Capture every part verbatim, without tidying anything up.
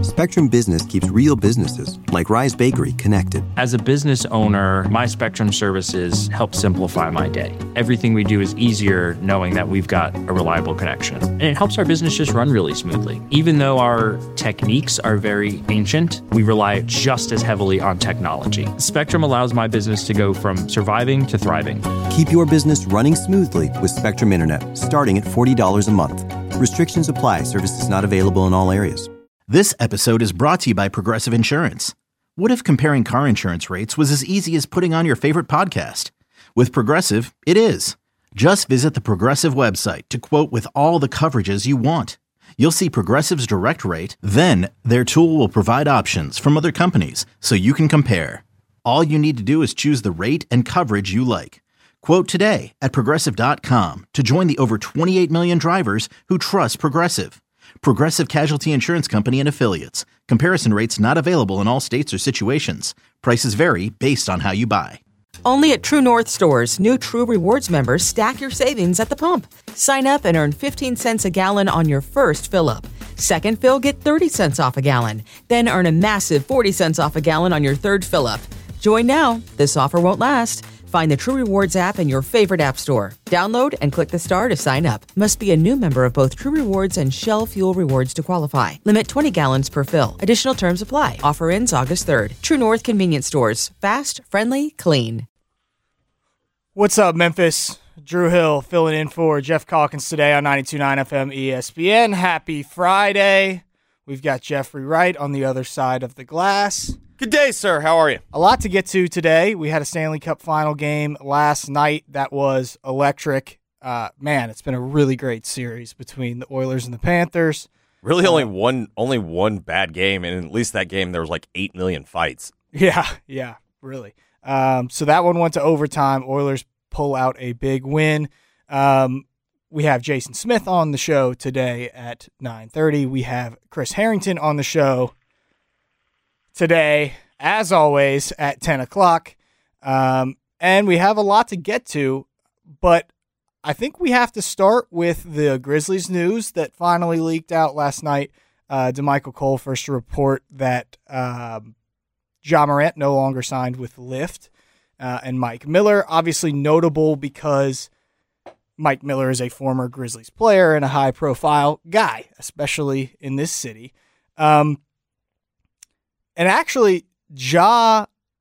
Spectrum Business keeps real businesses, like Rise Bakery, connected. As a business owner, my Spectrum services help simplify my day. Everything we do is easier knowing that we've got a reliable connection. And it helps our business just run really smoothly. Even though our techniques are very ancient, we rely just as heavily on technology. Spectrum allows my business to go from surviving to thriving. Keep your business running smoothly with Spectrum Internet, starting at forty dollars a month. Restrictions apply. Services not available in all areas. This episode is brought to you by Progressive Insurance. What if comparing car insurance rates was as easy as putting on your favorite podcast? With Progressive, it is. Just visit the Progressive website to quote with all the coverages you want. You'll see Progressive's direct rate, then their tool will provide options from other companies so you can compare. All you need to do is choose the rate and coverage you like. Quote today at Progressive dot com to join the over twenty-eight million drivers who trust Progressive. Progressive Casualty Insurance Company and Affiliates. Comparison rates not available in all states or situations. Prices vary based on how you buy. Only at True North stores, new True Rewards members stack your savings at the pump. Sign up and earn fifteen cents a gallon on your first fill-up. Second fill, get thirty cents off a gallon. Then earn a massive forty cents off a gallon on your third fill-up. Join now. This offer won't last. Find the True Rewards app in your favorite app store. Download and click the star to sign up. Must be a new member of both True Rewards and Shell Fuel Rewards to qualify. Limit twenty gallons per fill. Additional terms apply. Offer ends August third. True North Convenience Stores. Fast, friendly, clean. What's up, Memphis? Drew Hill filling in for Jeff Calkins today on ninety-two point nine F M E S P N. Happy Friday. We've got Jeffrey Wright on the other side of the glass. Good day, sir. How are you? A lot to get to today. We had a Stanley Cup final game last night that was electric. Uh, man, it's been a really great series between the Oilers and the Panthers. Really, uh, only one, only one bad game, and at least that game there was like eight million fights. Yeah, yeah, really. Um, so that one went to overtime. Oilers pull out a big win. Um, we have Jason Smith on the show today at nine thirty. We have Chris Harrington on the show today, as always, at ten o'clock. Um, and we have a lot to get to, but I think we have to start with the Grizzlies news that finally leaked out last night. Uh, DeMichael Cole first to report that um, Ja Morant no longer signed with Lyft, uh, and Mike Miller, obviously notable because Mike Miller is a former Grizzlies player and a high-profile guy, especially in this city. Um, And actually, Ja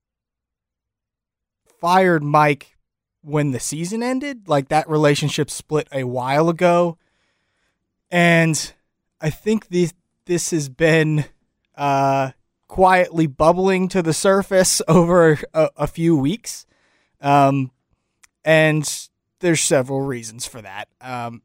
fired Mike when the season ended. Like, that relationship split a while ago. And I think this, this has been uh, quietly bubbling to the surface over a, a few weeks. Um, and there's several reasons for that. Um,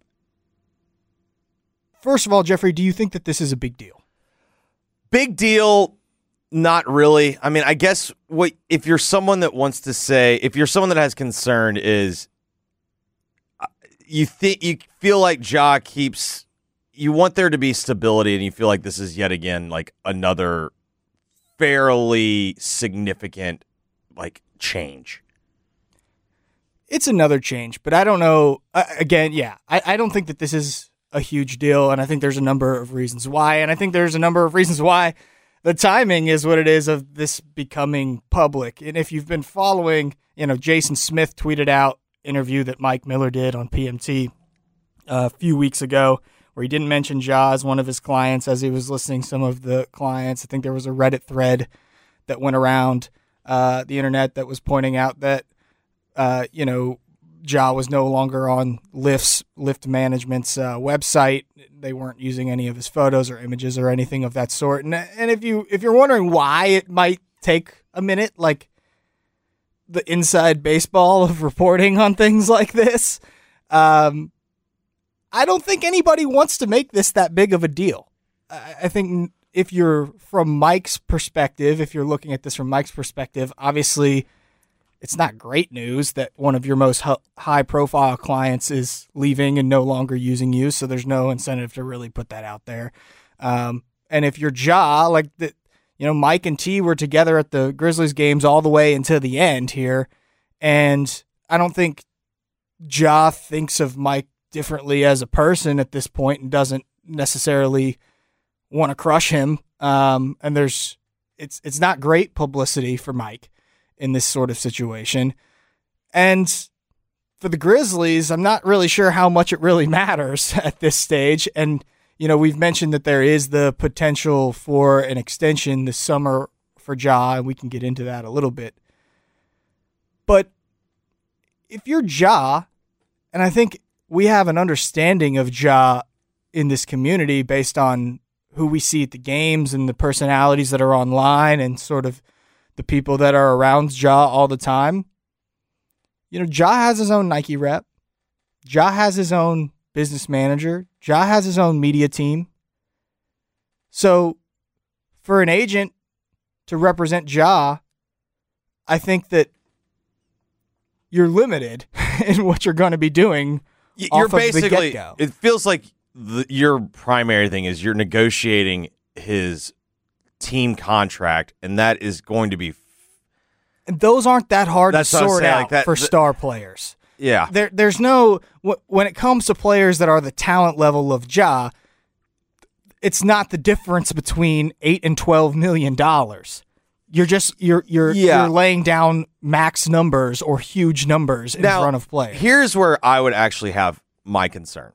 first of all, Jeffrey, do you think that this is a big deal? Big deal. Not really. I mean, I guess what if you're someone that wants to say, if you're someone that has concern, is you think you feel like Ja keeps, you want there to be stability, and you feel like this is yet again like another fairly significant like change. It's another change, but I don't know. Uh, again, yeah, I, I don't think that this is a huge deal, and I think there's a number of reasons why, and I think there's a number of reasons why the timing is what it is of this becoming public. And if you've been following, you know, Jason Smith tweeted out an interview that Mike Miller did on P M T uh, a few weeks ago where he didn't mention Ja as one of his clients as he was listing some of the clients. I think there was a Reddit thread that went around uh, the internet that was pointing out that, uh, you know, Ja was no longer on Lyft's, Lyft Management's uh, website. They weren't using any of his photos or images or anything of that sort. And and if you if you're wondering why it might take a minute, like the inside baseball of reporting on things like this, um, I don't think anybody wants to make this that big of a deal. I, I think if you're from Mike's perspective, if you're looking at this from Mike's perspective, obviously it's not great news that one of your most high-profile clients is leaving and no longer using you, so there's no incentive to really put that out there. Um, and if you're Ja, like the, you know, Mike and T were together at the Grizzlies games all the way until the end here, and I don't think Ja thinks of Mike differently as a person at this point and doesn't necessarily want to crush him. Um, and there's it's it's not great publicity for Mike in this sort of situation. And for the Grizzlies, I'm not really sure how much it really matters at this stage. And, you know, we've mentioned that there is the potential for an extension this summer for Ja, and we can get into that a little bit. But if you're Ja, and I think we have an understanding of Ja in this community based on who we see at the games and the personalities that are online and sort of the people that are around Ja all the time. You know, Ja has his own Nike rep. Ja has his own business manager. Ja has his own media team. So for an agent to represent Ja, I think that you're limited in what you're going to be doing. You're off of the basically, get-go. it feels like the, your primary thing is you're negotiating his team contract, and that is going to be. And those aren't that hard That's to what I'm sort saying, out like that- for the- star players. Yeah. There, there's no wh- when it comes to players that are the talent level of Ja, it's not the difference between eight and twelve million dollars. You're just you're you're Yeah. you're laying down max numbers or huge numbers in Now, front of players. Here's where I would actually have my concern.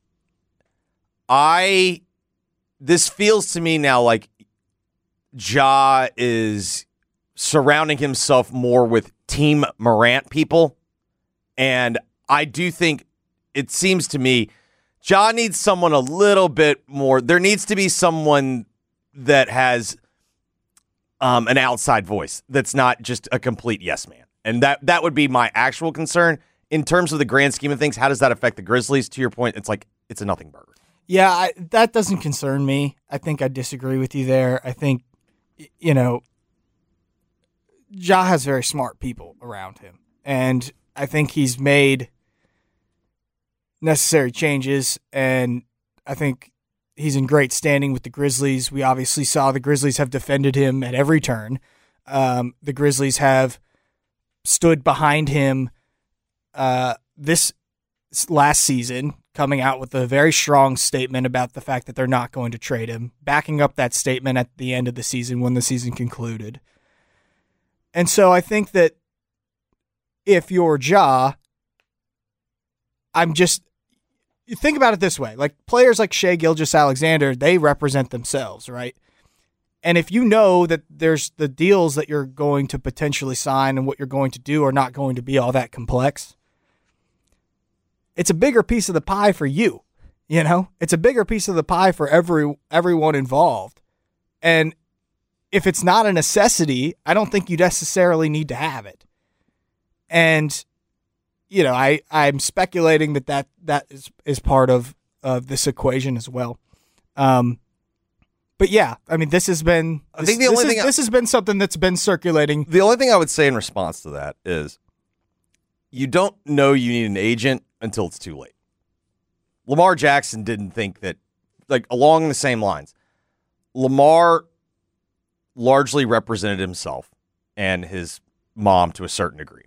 I this feels to me now like Ja is surrounding himself more with Team Morant people. And I do think it seems to me Ja needs someone a little bit more. There needs to be someone that has um, an outside voice that's not just a complete yes man. And that that would be my actual concern. In terms of the grand scheme of things, how does that affect the Grizzlies? To your point, it's like it's a nothing burger. Yeah, I, that doesn't concern me. I think I disagree with you there. I think, you know, Ja has very smart people around him. And I think he's made necessary changes, and I think he's in great standing with the Grizzlies. We obviously saw the Grizzlies have defended him at every turn. Um, the Grizzlies have stood behind him uh, this last season, coming out with a very strong statement about the fact that they're not going to trade him, backing up that statement at the end of the season when the season concluded. And so I think that if you're Ja, I'm just, you think about it this way, like players like Shai Gilgeous-Alexander, they represent themselves, right? And if you know that there's the deals that you're going to potentially sign and what you're going to do are not going to be all that complex, it's a bigger piece of the pie for you, you know? It's a bigger piece of the pie for every everyone involved. And if it's not a necessity, I don't think you necessarily need to have it. And, you know, I, I'm speculating that that, that is, is part of, of this equation as well. Um, but yeah, I mean, this has been, I this, think the only this, is, thing I- this has been something that's been circulating. The only thing I would say in response to that is you don't know you need an agent until it's too late. Lamar Jackson didn't think that, like, along the same lines. Lamar largely represented himself and his mom to a certain degree.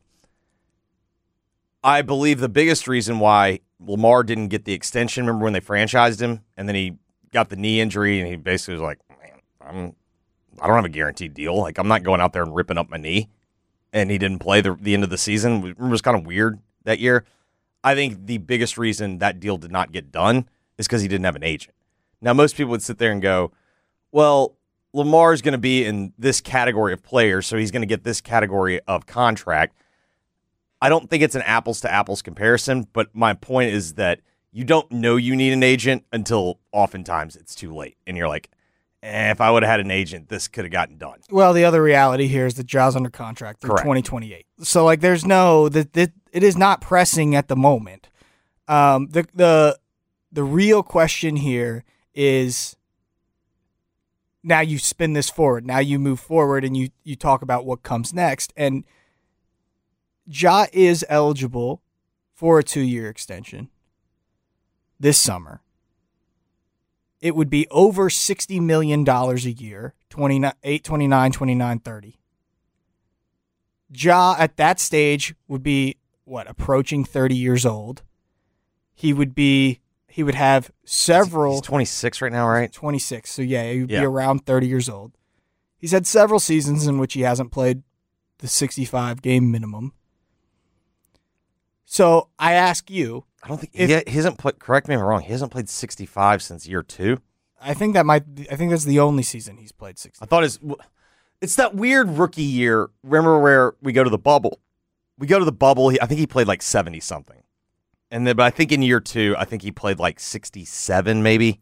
I believe the biggest reason why Lamar didn't get the extension, remember when they franchised him and then he got the knee injury and he basically was like, man, I'm, I don't have a guaranteed deal. Like, I'm not going out there and ripping up my knee. And he didn't play the, the end of the season. It was kind of weird that year. I think the biggest reason that deal did not get done is because he didn't have an agent. Now, most people would sit there and go, well, Lamar's going to be in this category of players, so he's going to get this category of contract. I don't think it's an apples-to-apples comparison, but my point is that you don't know you need an agent until oftentimes it's too late. And you're like, eh, if I would have had an agent, this could have gotten done. Well, the other reality here is that Ja's under contract through Correct. twenty twenty-eight. So, like, there's no that that it is not pressing at the moment. Um, the the the real question here is now you spin this forward. Now you move forward and you you talk about what comes next. And Ja is eligible for a two-year extension this summer. It would be over sixty million dollars a year, twenty-eight, twenty-nine, twenty-nine, thirty. Ja at that stage would be, what, approaching thirty years old. He would be, he would have several. He's twenty-six right now, right? twenty-six. So yeah, he would Yeah. be around thirty years old. He's had several seasons in which he hasn't played the sixty-five game minimum. So I ask you, I don't think If- he, he hasn't played. Correct me if I'm wrong. He hasn't played sixty-five since year two. I think that might. I think that's the only season he's played sixty. I thought it's it's that weird rookie year. Remember where we go to the bubble? We go to the bubble. He, I think he played like seventy something, and then but I think in year two, I think he played like sixty-seven, maybe.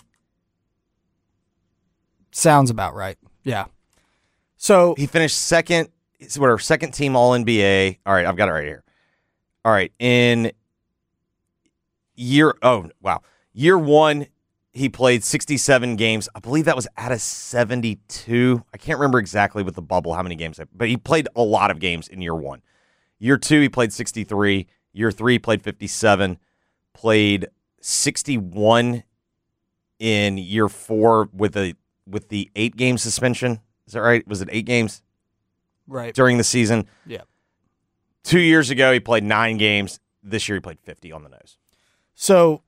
Sounds about right. Yeah. So He finished second. It's whatever second team All N B A. All right, I've got it right here. All right, in year oh wow year one. He played sixty-seven games. I believe that was out of seventy-two. I can't remember exactly with the bubble how many games, but he played a lot of games in year one. Year two, he played sixty-three. Year three, he played fifty-seven. Played sixty-one in year four with a with the eight game suspension. Is that right? Was it eight games right. during the season? Yeah. Two years ago, he played nine games. This year, he played fifty on the nose. So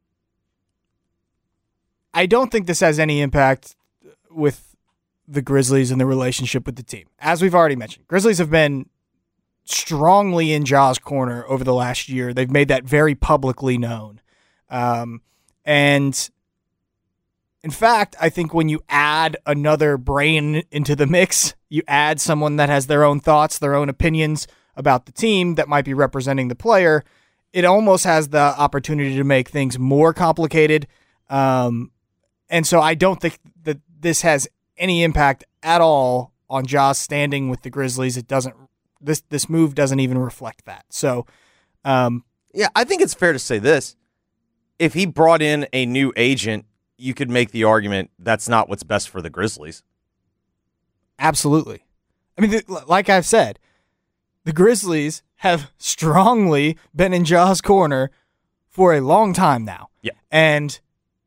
I don't think this has any impact with the Grizzlies and the relationship with the team. As we've already mentioned, Grizzlies have been strongly in Ja's corner over the last year. They've made that very publicly known. Um, and in fact, I think when you add another brain into the mix, you add someone that has their own thoughts, their own opinions about the team that might be representing the player, it almost has the opportunity to make things more complicated. Um, and so I don't think that this has any impact at all on Ja's standing with the Grizzlies. It doesn't. This this move doesn't even reflect that. So, um, Yeah, I think it's fair to say this. If he brought in a new agent, you could make the argument that's not what's best for the Grizzlies. absolutely. I mean, th- like I've said, the Grizzlies have strongly been in Ja's corner for a long time now. Yeah. And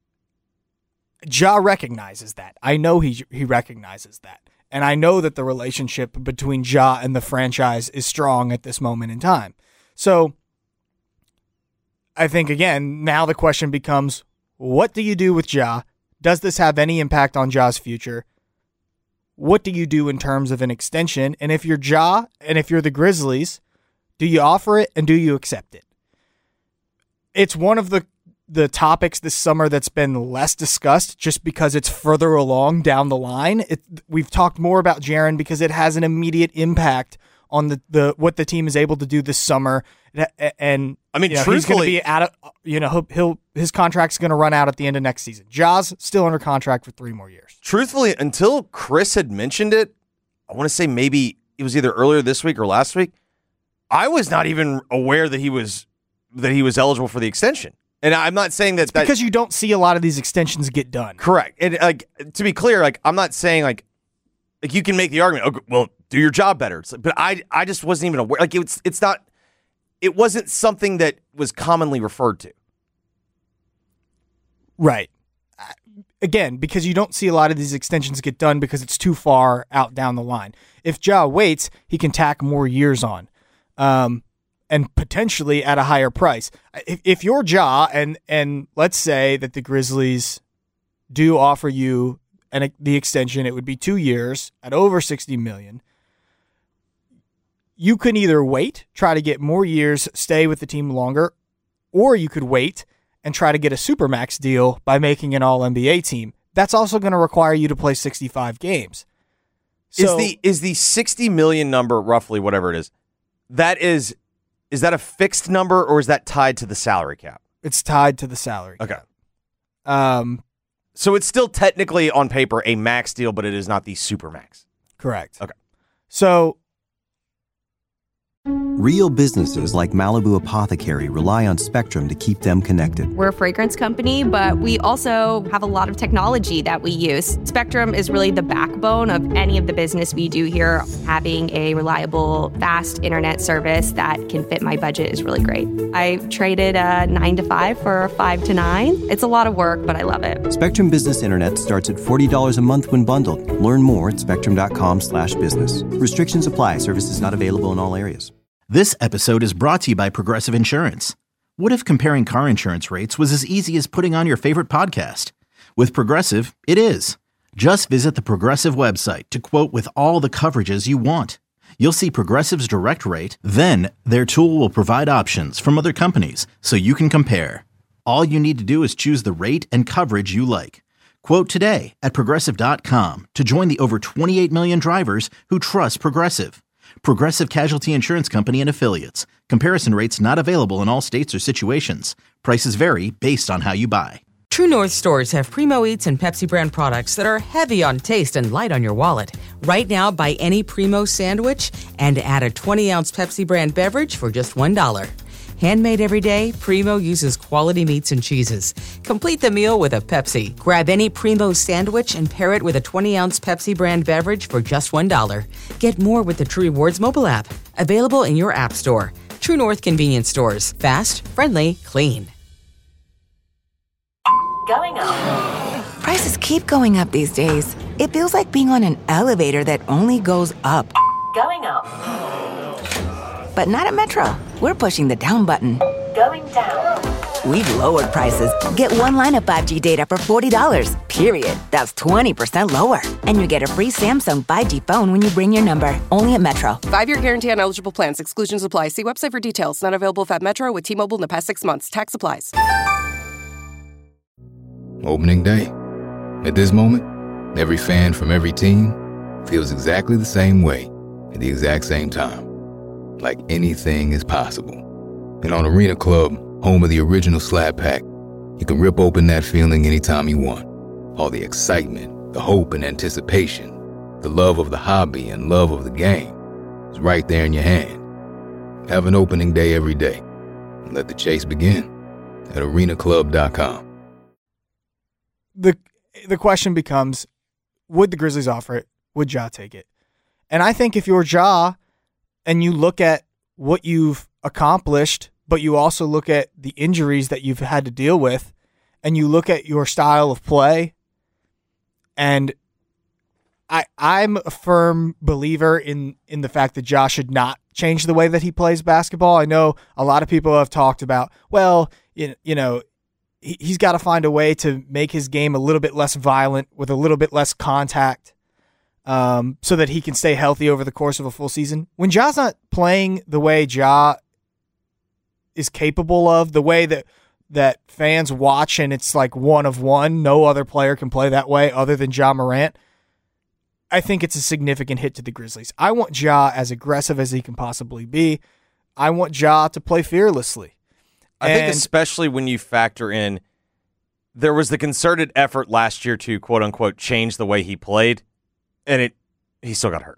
Ja recognizes that. I know he he recognizes that. And I know that the relationship between Ja and the franchise is strong at this moment in time. So I think, again, now the question becomes, what do you do with Ja? Does this have any impact on Ja's future? What do you do in terms of an extension? And if you're Ja and if you're the Grizzlies, do you offer it and do you accept it? It's one of the the topics this summer that's been less discussed just because it's further along down the line. It, we've talked more about Jaren because it has an immediate impact on the, the what the team is able to do this summer. And I mean, you know, he's going to truthfully- be out of, you know, he'll, he'll his contract's going to run out at the end of next season. Ja's still under contract for three more years. Truthfully, until Chris had mentioned it, I want to say maybe it was either earlier this week or last week, I was not even aware that he was that he was eligible for the extension. And I'm not saying that, that Because you don't see a lot of these extensions get done. correct. And like to be clear, like I'm not saying like like you can make the argument, okay, well, do your job better. It's like, but I I just wasn't even aware. Like it's it's not it wasn't something that was commonly referred to. Right. Uh, Again, because you don't see a lot of these extensions get done because it's too far out down the line. If Ja waits, he can tack more years on, um, and potentially at a higher price. If, if you're Ja, and and let's say that the Grizzlies do offer you an, the extension, it would be two years at over sixty million dollars. You can either wait, try to get more years, stay with the team longer, or you could wait and try to get a Supermax deal by making an All N B A team. That's also going to require you to play sixty-five games. So, is the is the sixty million number roughly whatever it is? That is is that a fixed number or is that tied to the salary cap? it's tied to the salary. Okay. Um, So it's still technically on paper a max deal, but it is not the super max. correct. Okay. So Real businesses like Malibu Apothecary rely on Spectrum to keep them connected. We're a fragrance company, but we also have a lot of technology that we use. Spectrum is really the backbone of any of the business we do here. Having a reliable, fast internet service that can fit my budget is really great. I traded a nine to five for a five to nine. It's a lot of work, but I love it. Spectrum Business Internet starts at forty dollars a month when bundled. Learn more at spectrum.com slash business. Restrictions apply. Services not available in all areas. This episode is brought to you by Progressive Insurance. What if comparing car insurance rates was as easy as putting on your favorite podcast? With Progressive, it is. Just visit the Progressive website to quote with all the coverages you want. You'll see Progressive's direct rate, then their tool will provide options from other companies so you can compare. All you need to do is choose the rate and coverage you like. Quote today at Progressive dot com to join the over twenty-eight million drivers who trust Progressive. Progressive Casualty Insurance Company and Affiliates. Comparison rates not available in all states or situations. Prices vary based on how you buy. True North stores have Primo Eats and Pepsi brand products that are heavy on taste and light on your wallet. Right now, buy any Primo sandwich and add a twenty ounce Pepsi brand beverage for just one dollar. Handmade every day, Primo uses quality meats and cheeses. Complete the meal with a Pepsi. Grab any Primo sandwich and pair it with a twenty ounce Pepsi brand beverage for just one dollar. Get more with the True Rewards mobile app. Available in your app store. True North convenience stores. Fast, friendly, clean. Going up. Prices keep going up these days. It feels like being on an elevator that only goes up. Going up. But not at Metro. We're pushing the down button. Going down. We've lowered prices. Get one line of five G data for forty dollars, period. That's twenty percent lower. And you get a free Samsung five G phone when you bring your number. Only at Metro. Five-year guarantee on eligible plans. Exclusions apply. See website for details. Not available at Metro with T-Mobile in the past six months. Tax applies. Opening day. At this moment, every fan from every team feels exactly the same way at the exact same time. Like anything is possible. And on Arena Club, home of the original Slab Pack, you can rip open that feeling anytime you want. All the excitement, the hope and anticipation, the love of the hobby and love of the game is right there in your hand. Have an opening day every day. And let the chase begin at arena club dot com. The the question becomes, would the Grizzlies offer it? Would Ja take it? And I think if you're Ja and you look at what you've accomplished, but you also look at the injuries that you've had to deal with, and you look at your style of play, and I, I'm a firm believer in, in the fact that Ja should not change the way that he plays basketball. I know a lot of people have talked about, well, you, you know, he, he's got to find a way to make his game a little bit less violent with a little bit less contact, um, so that he can stay healthy over the course of a full season. When Ja's not playing the way Ja is capable of, the way that that fans watch and it's like one of one, no other player can play that way other than Ja Morant, I think it's a significant hit to the Grizzlies. I want Ja as aggressive as he can possibly be. I want Ja to play fearlessly. I and, think especially when you factor in, there was the concerted effort last year to quote unquote change the way he played, and it he still got hurt.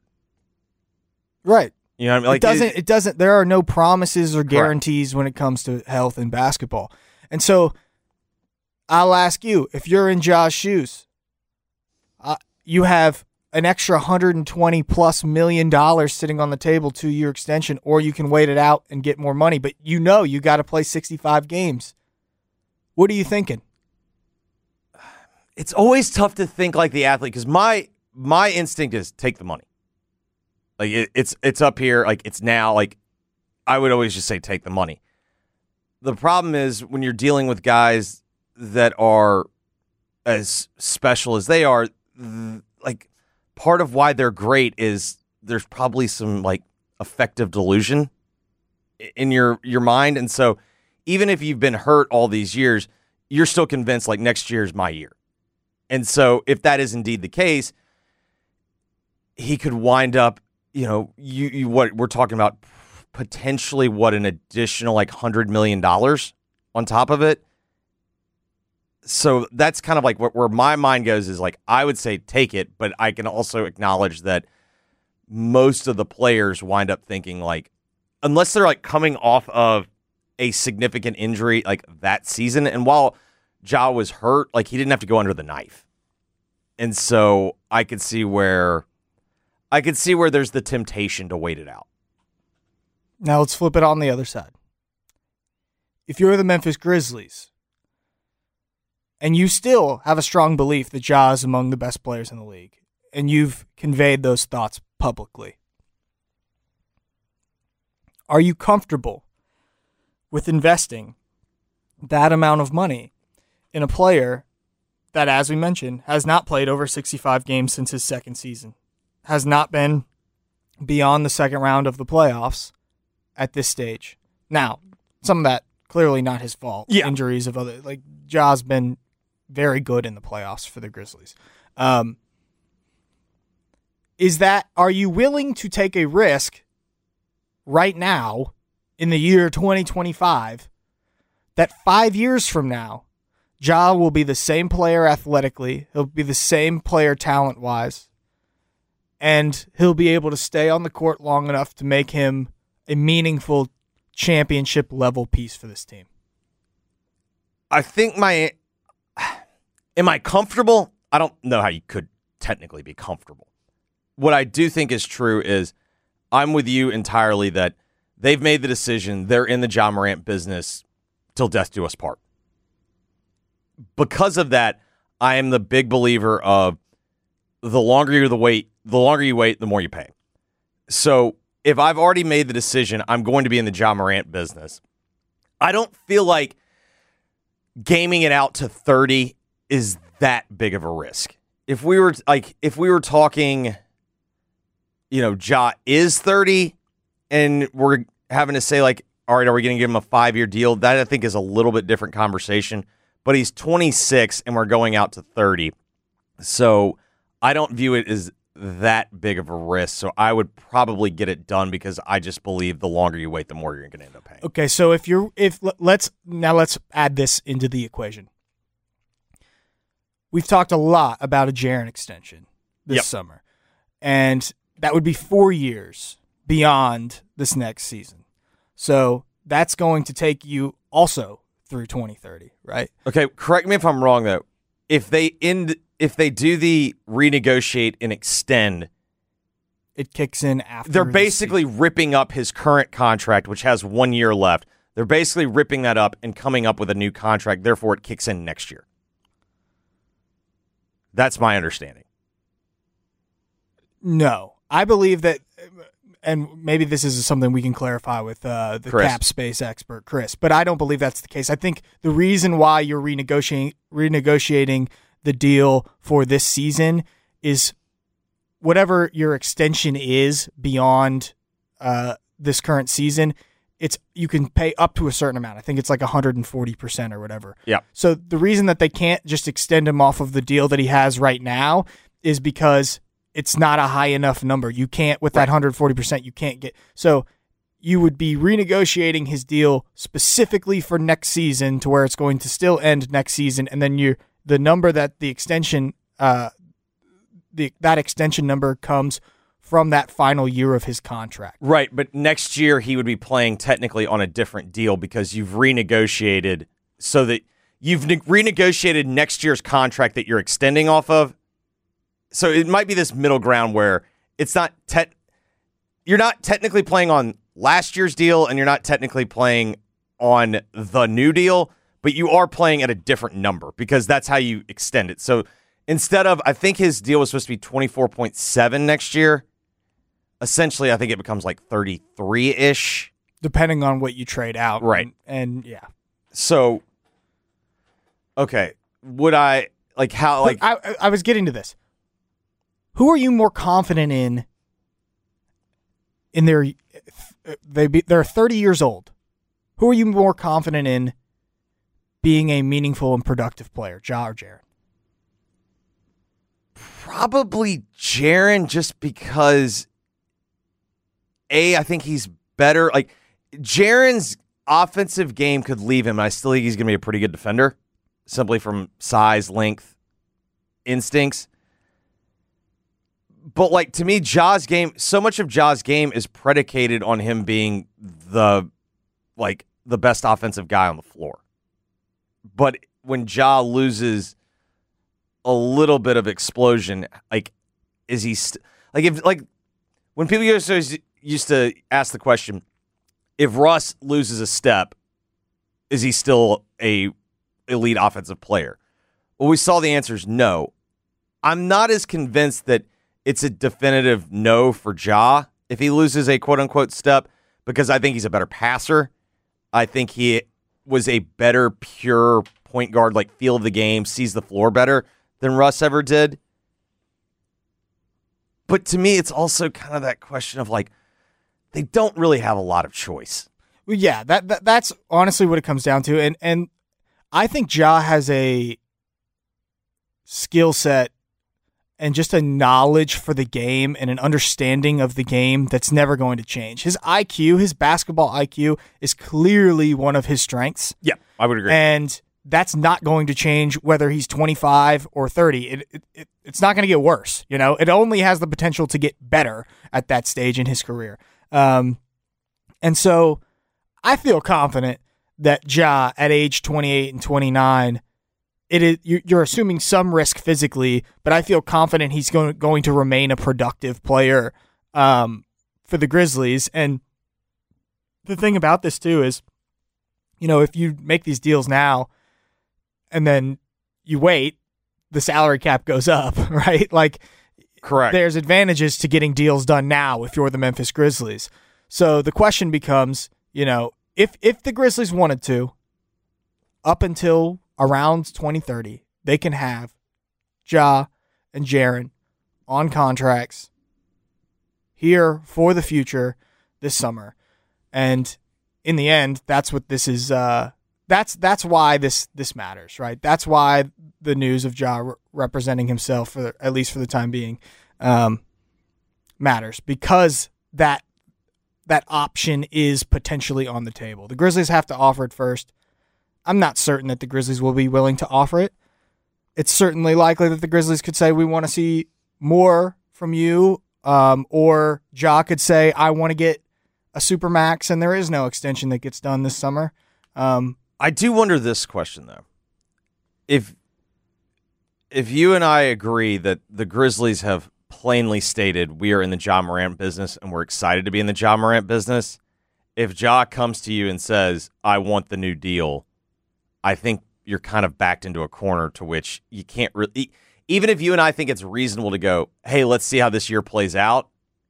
Right. You know what I mean? Like, it doesn't it, it doesn't there are no promises or guarantees correct. when it comes to health in basketball. And so I'll ask you, if you're in Ja's shoes, uh, you have an extra one hundred twenty plus million dollars sitting on the table, two-year extension, or you can wait it out and get more money, but you know you got to play sixty-five games. What are you thinking? It's always tough to think like the athlete, because my my instinct is take the money. Like it, it's it's up here, like it's now. Like I would always just say take the money. The problem is when you're dealing with guys that are as special as they are, th- like part of why they're great is there's probably some like affective delusion in your your mind, and so even if you've been hurt all these years, you're still convinced like next year's my year. And so if that is indeed the case, he could wind up, you know, you, you what we're talking about, potentially what an additional like one hundred million dollars on top of it. So that's kind of like what, where my mind goes is like, I would say take it, but I can also acknowledge that most of the players wind up thinking like, unless they're like coming off of a significant injury like that season, and while Ja was hurt, like he didn't have to go under the knife. And so I could see where I could see where there's the temptation to wait it out. Now let's flip it on the other side. If you're the Memphis Grizzlies and you still have a strong belief that Ja is among the best players in the league, and you've conveyed those thoughts publicly, are you comfortable with investing that amount of money in a player that, as we mentioned, has not played over sixty-five games since his second season, has not been beyond the second round of the playoffs at this stage. Now, some of that clearly not his fault. Yeah. Injuries of other, like Ja's been very good in the playoffs for the Grizzlies. Um, is that, are you willing to take a risk right now in the year twenty twenty-five that five years from now, Ja will be the same player athletically, he'll be the same player talent-wise, and he'll be able to stay on the court long enough to make him a meaningful championship-level piece for this team? I think my... Am I comfortable? I don't know how you could technically be comfortable. What I do think is true is I'm with you entirely that they've made the decision. They're in the Ja Morant business till death do us part. Because of that, I am the big believer of the longer you the wait, the longer you wait, the more you pay. So if I've already made the decision, I'm going to be in the Ja Morant business. I don't feel like gaming it out to thirty is that big of a risk. If we were like, if we were talking, you know, Ja is thirty, and we're having to say like, all right, are we going to give him a five-year deal? That I think is a little bit different conversation. But he's twenty-six, and we're going out to thirty. So I don't view it as that big of a risk. So I would probably get it done because I just believe the longer you wait, the more you're going to end up paying. Okay, so if you're if let's now let's add this into the equation. We've talked a lot about a Jaren extension this Yep. summer, and that would be four years beyond this next season. So that's going to take you also through twenty thirty, right? Okay, correct me if I'm wrong though. If they end, if they do the renegotiate and extend, It kicks in after. they're this basically season. ripping up his current contract, which has one year left. They're basically ripping that up and coming up with a new contract. Therefore, it kicks in next year. That's my understanding. No, I believe that, and maybe this is something we can clarify with uh, the Chris. cap space expert, Chris, but I don't believe that's the case. I think the reason why you're renegotiating renegotiating the deal for this season is whatever your extension is beyond uh, this current season, it's you can pay up to a certain amount. I think it's like one hundred forty percent or whatever. Yeah. So the reason that they can't just extend him off of the deal that he has right now is because it's not a high enough number. You can't, with that one hundred forty percent, you can't get. So you would be renegotiating his deal specifically for next season to where it's going to still end next season. And then you the number that the extension, uh, the that extension number comes from that final year of his contract. Right, but next year he would be playing technically on a different deal because you've renegotiated so that you've ne- renegotiated next year's contract that you're extending off of. So it might be this middle ground where it's not te- you're not technically playing on last year's deal and you're not technically playing on the new deal, but you are playing at a different number because that's how you extend it. So instead of, I think his deal was supposed to be twenty-four point seven next year. Essentially, I think it becomes like thirty-three-ish. Depending on what you trade out. Right. And, and yeah. So, okay. Would I, like how, like. I, I was getting to this. Who are you more confident in? In their, they be, they're thirty years old. Who are you more confident in being a meaningful and productive player, Ja or Jaren? Probably Jaren, just because, A, I think he's better. Like, Jaren's offensive game could leave him, and I still think he's going to be a pretty good defender, simply from size, length, instincts. But, like, to me, Ja's game, so much of Ja's game is predicated on him being the, like, the best offensive guy on the floor. But when Ja loses a little bit of explosion, like, is he, st- like, if, like, when people used to, used to ask the question, if Russ loses a step, is he still a elite offensive player? Well, we saw the answer is no. I'm not as convinced that it's a definitive no for Ja if he loses a quote-unquote step, because I think he's a better passer. I think he was a better pure point guard, like feel of the game, sees the floor better than Russ ever did. But to me, it's also kind of that question of like, they don't really have a lot of choice. Well, yeah, that, that that's honestly what it comes down to. And and I think Ja has a skill set and just a knowledge for the game and an understanding of the game that's never going to change. His I Q, his basketball I Q, is clearly one of his strengths. Yeah, I would agree. And that's not going to change whether he's twenty-five or thirty. It, it, it It's not going to get worse. You know, it only has the potential to get better at that stage in his career. Um, and so I feel confident that Ja, at age twenty-eight and twenty-nine, it is you're assuming some risk physically, but I feel confident he's going going to remain a productive player um, for the Grizzlies. And the thing about this too is, you know, if you make these deals now and then you wait, the salary cap goes up, right? Like, correct. There's advantages to getting deals done now if you're the Memphis Grizzlies. So the question becomes, you know, if if the Grizzlies wanted to, up until around twenty thirty, they can have Ja and Jaren on contracts here for the future this summer. And in the end, that's what this is. Uh, that's that's why this this matters, right? That's why the news of Ja re- representing himself, for the, at least for the time being, um, matters, because that that option is potentially on the table. The Grizzlies have to offer it first. I'm not certain that the Grizzlies will be willing to offer it. It's certainly likely that the Grizzlies could say, we want to see more from you, um, or Ja could say, I want to get a supermax, and there is no extension that gets done this summer. Um, I do wonder this question, though. If if you and I agree that the Grizzlies have plainly stated we are in the Ja Morant business and we're excited to be in the Ja Morant business, if Ja comes to you and says, I want the new deal, I think you're kind of backed into a corner to which you can't really, even if you and I think it's reasonable to go, hey, let's see how this year plays out.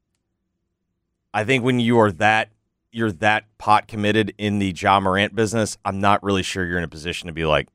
I think when you are that, you're that pot committed in the Ja Morant business, I'm not really sure you're in a position to be like,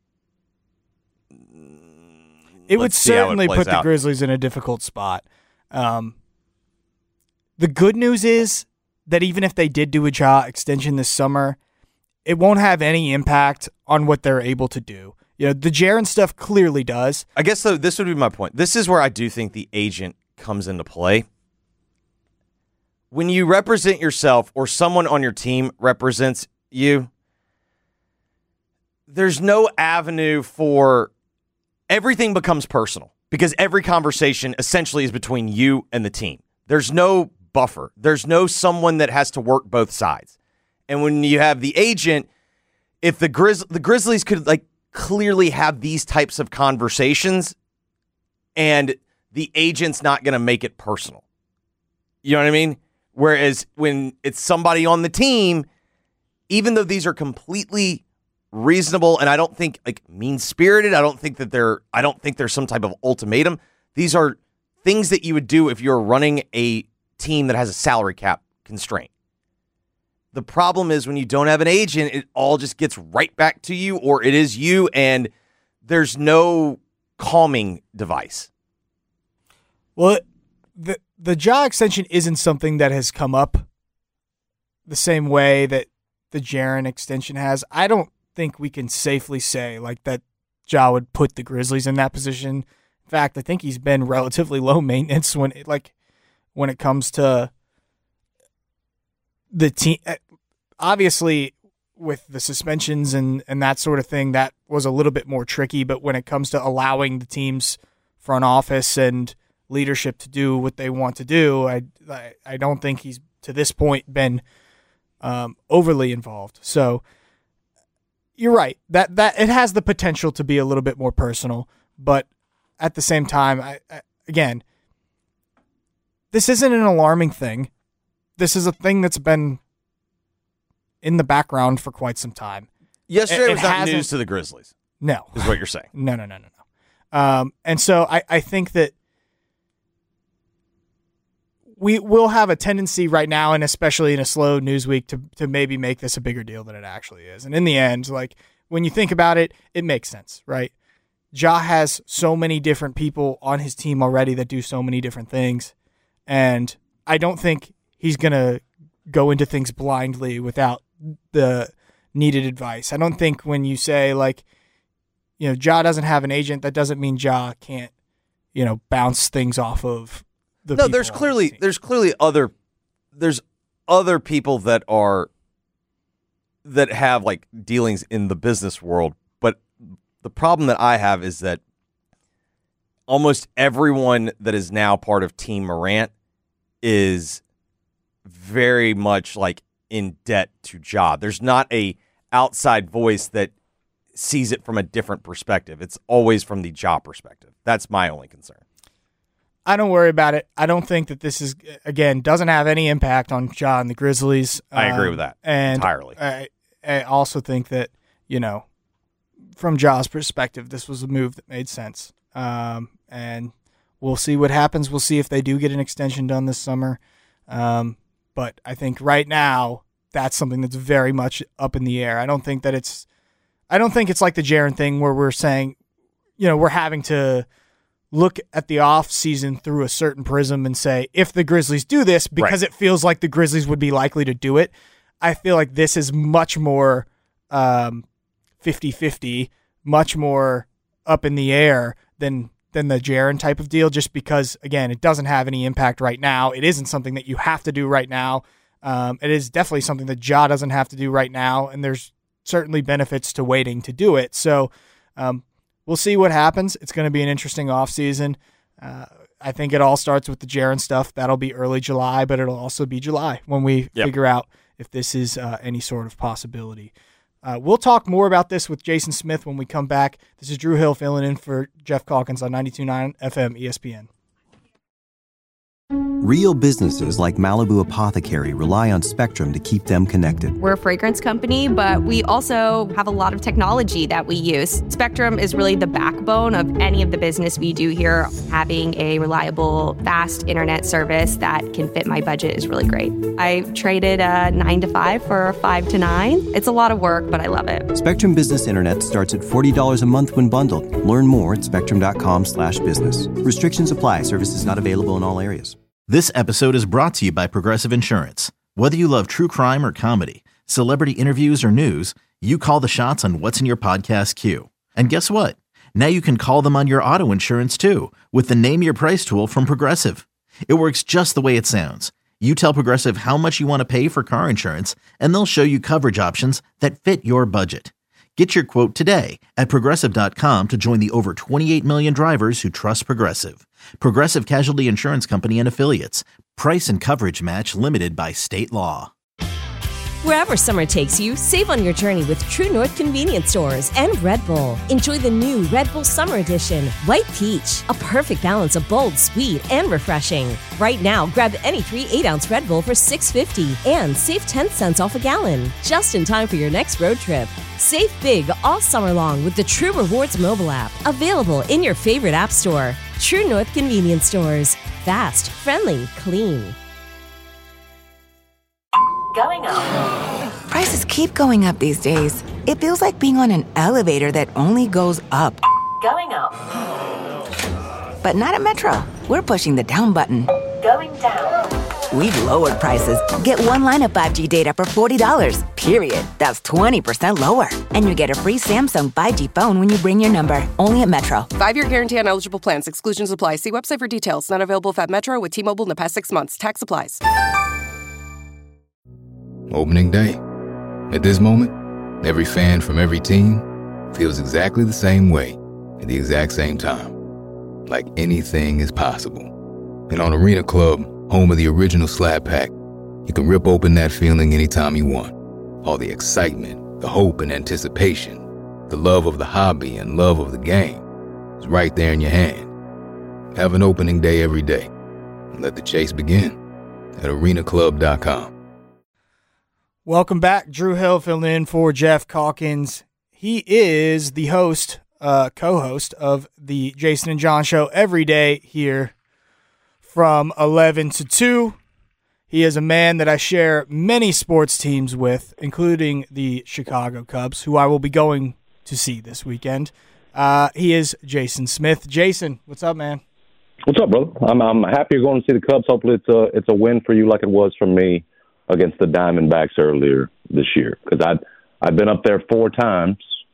it would certainly it put the out. Grizzlies in a difficult spot. Um, the good news is that even if they did do a Ja extension this summer, it won't have any impact on what they're able to do. You know, the Jaren stuff clearly does. I guess, though, this would be my point. This is where I do think the agent comes into play. When you represent yourself or someone on your team represents you, there's no avenue for everything becomes personal because every conversation essentially is between you and the team. There's no buffer. There's no someone that has to work both sides. And when you have the agent, if the Grizz- the Grizzlies could like clearly have these types of conversations and the agent's not going to make it personal. You know what I mean? Whereas when it's somebody on the team, even though these are completely reasonable and I don't think like mean-spirited, I don't think that they're I don't think there's some type of ultimatum. These are things that you would do if you're running a team that has a salary cap constraint. The problem is when you don't have an agent, it all just gets right back to you, or it is you, and there's no calming device. Well, the the Ja extension isn't something that has come up the same way that the Jaren extension has. I don't think we can safely say like that Ja would put the Grizzlies in that position. In fact, I think he's been relatively low maintenance when it, like when it comes to the team. Obviously, with the suspensions and, and that sort of thing, that was a little bit more tricky. But when it comes to allowing the team's front office and leadership to do what they want to do, I I, I don't think he's to this point been um, overly involved. So you're right that that it has the potential to be a little bit more personal, but at the same time, I, I, again, this isn't an alarming thing. This is a thing that's been in the background for quite some time. Yesterday it, it was not hasn't- news to the Grizzlies. No. Is what you're saying. No, no, no, no, no. Um, and so I, I think that we will have a tendency right now, and especially in a slow news week, to to maybe make this a bigger deal than it actually is. And in the end, like when you think about it, it makes sense, right? Ja has so many different people on his team already that do so many different things, and I don't think he's gonna go into things blindly without the needed advice. I don't think when you say like, you know, Ja doesn't have an agent, that doesn't mean Ja can't, you know, bounce things off of. The no, there's clearly there's clearly other there's other people that are that have like dealings in the business world, but the problem that I have is that almost everyone that is now part of Team Morant is very much like in debt to Ja. There's not a outside voice that sees it from a different perspective. It's always from the Ja perspective. That's my only concern. I don't worry about it. I don't think that this is, again, doesn't have any impact on Ja and the Grizzlies. I agree um, with that and entirely. I, I also think that, you know, from Ja's perspective, this was a move that made sense. Um, and we'll see what happens. We'll see if they do get an extension done this summer. Um, but I think right now, that's something that's very much up in the air. I don't think that it's, I don't think it's like the Jaren thing where we're saying, you know, we're having to look at the off season through a certain prism and say, if the Grizzlies do this, because right. it feels like the Grizzlies would be likely to do it. I feel like this is much more um, fifty-fifty, much more up in the air than than the Jaren type of deal, just because, again, it doesn't have any impact right now. It isn't something that you have to do right now. Um, it is definitely something that Ja doesn't have to do right now, and there's certainly benefits to waiting to do it. So um, we'll see what happens. It's going to be an interesting offseason. Uh, I think it all starts with the Jaren stuff. That'll be early July, but it'll also be July when we yep. figure out if this is uh, any sort of possibility. Uh, we'll talk more about this with Jason Smith when we come back. This is Drew Hill filling in for Jeff Calkins on ninety-two point nine F M E S P N. Real businesses like Malibu Apothecary rely on Spectrum to keep them connected. We're a fragrance company, but we also have a lot of technology that we use. Spectrum is really the backbone of any of the business we do here. Having a reliable, fast internet service that can fit my budget is really great. I traded a nine to five for a five to nine. It's a lot of work, but I love it. Spectrum Business Internet starts at forty dollars a month when bundled. Learn more at spectrum.com slash business. Restrictions apply. Services not available in all areas. This episode is brought to you by Progressive Insurance. Whether you love true crime or comedy, celebrity interviews or news, you call the shots on what's in your podcast queue. And guess what? Now you can call them on your auto insurance too with the Name Your Price tool from Progressive. It works just the way it sounds. You tell Progressive how much you want to pay for car insurance, and they'll show you coverage options that fit your budget. Get your quote today at Progressive dot com to join the over twenty-eight million drivers who trust Progressive. Progressive Casualty Insurance Company and Affiliates. Price and coverage match limited by state law. Wherever summer takes you, save on your journey with True North Convenience Stores and Red Bull. Enjoy the new Red Bull Summer Edition, White Peach, a perfect balance of bold, sweet, and refreshing. Right now, grab any three eight-ounce Red Bull for six fifty and save ten cents off a gallon, just in time for your next road trip. Save big all summer long with the True Rewards mobile app, available in your favorite app store. True North Convenience Stores. Fast, friendly, clean. Going up. Prices keep going up these days. It feels like being on an elevator that only goes up. Going up. But not at Metro. We're pushing the down button. Going down. We've lowered prices. Get one line of five G data for forty dollars, period. That's twenty percent lower. And you get a free Samsung five G phone when you bring your number. Only at Metro. Five-year guarantee on eligible plans. Exclusions apply. See website for details. Not available if at Metro with T-Mobile in the past six months. Tax applies. Opening day. At this moment, every fan from every team feels exactly the same way at the exact same time. Like anything is possible. And on Arena Club, home of the original Slab Pack, you can rip open that feeling anytime you want. All the excitement, the hope and anticipation, the love of the hobby and love of the game is right there in your hand. Have an opening day every day and let the chase begin at arena club dot com. Welcome back. Drew Hill filling in for Jeff Calkins. He is the host, uh, co-host of the Jason and John Show every day here from eleven to two. He is a man that I share many sports teams with, including the Chicago Cubs, who I will be going to see this weekend. Uh, he is Jason Smith. Jason, what's up, man? What's up, brother? I'm I'm happy you're going to see the Cubs. Hopefully it's a, it's a win for you like it was for me against the Diamondbacks earlier this year. Because I've, I've been up there four times,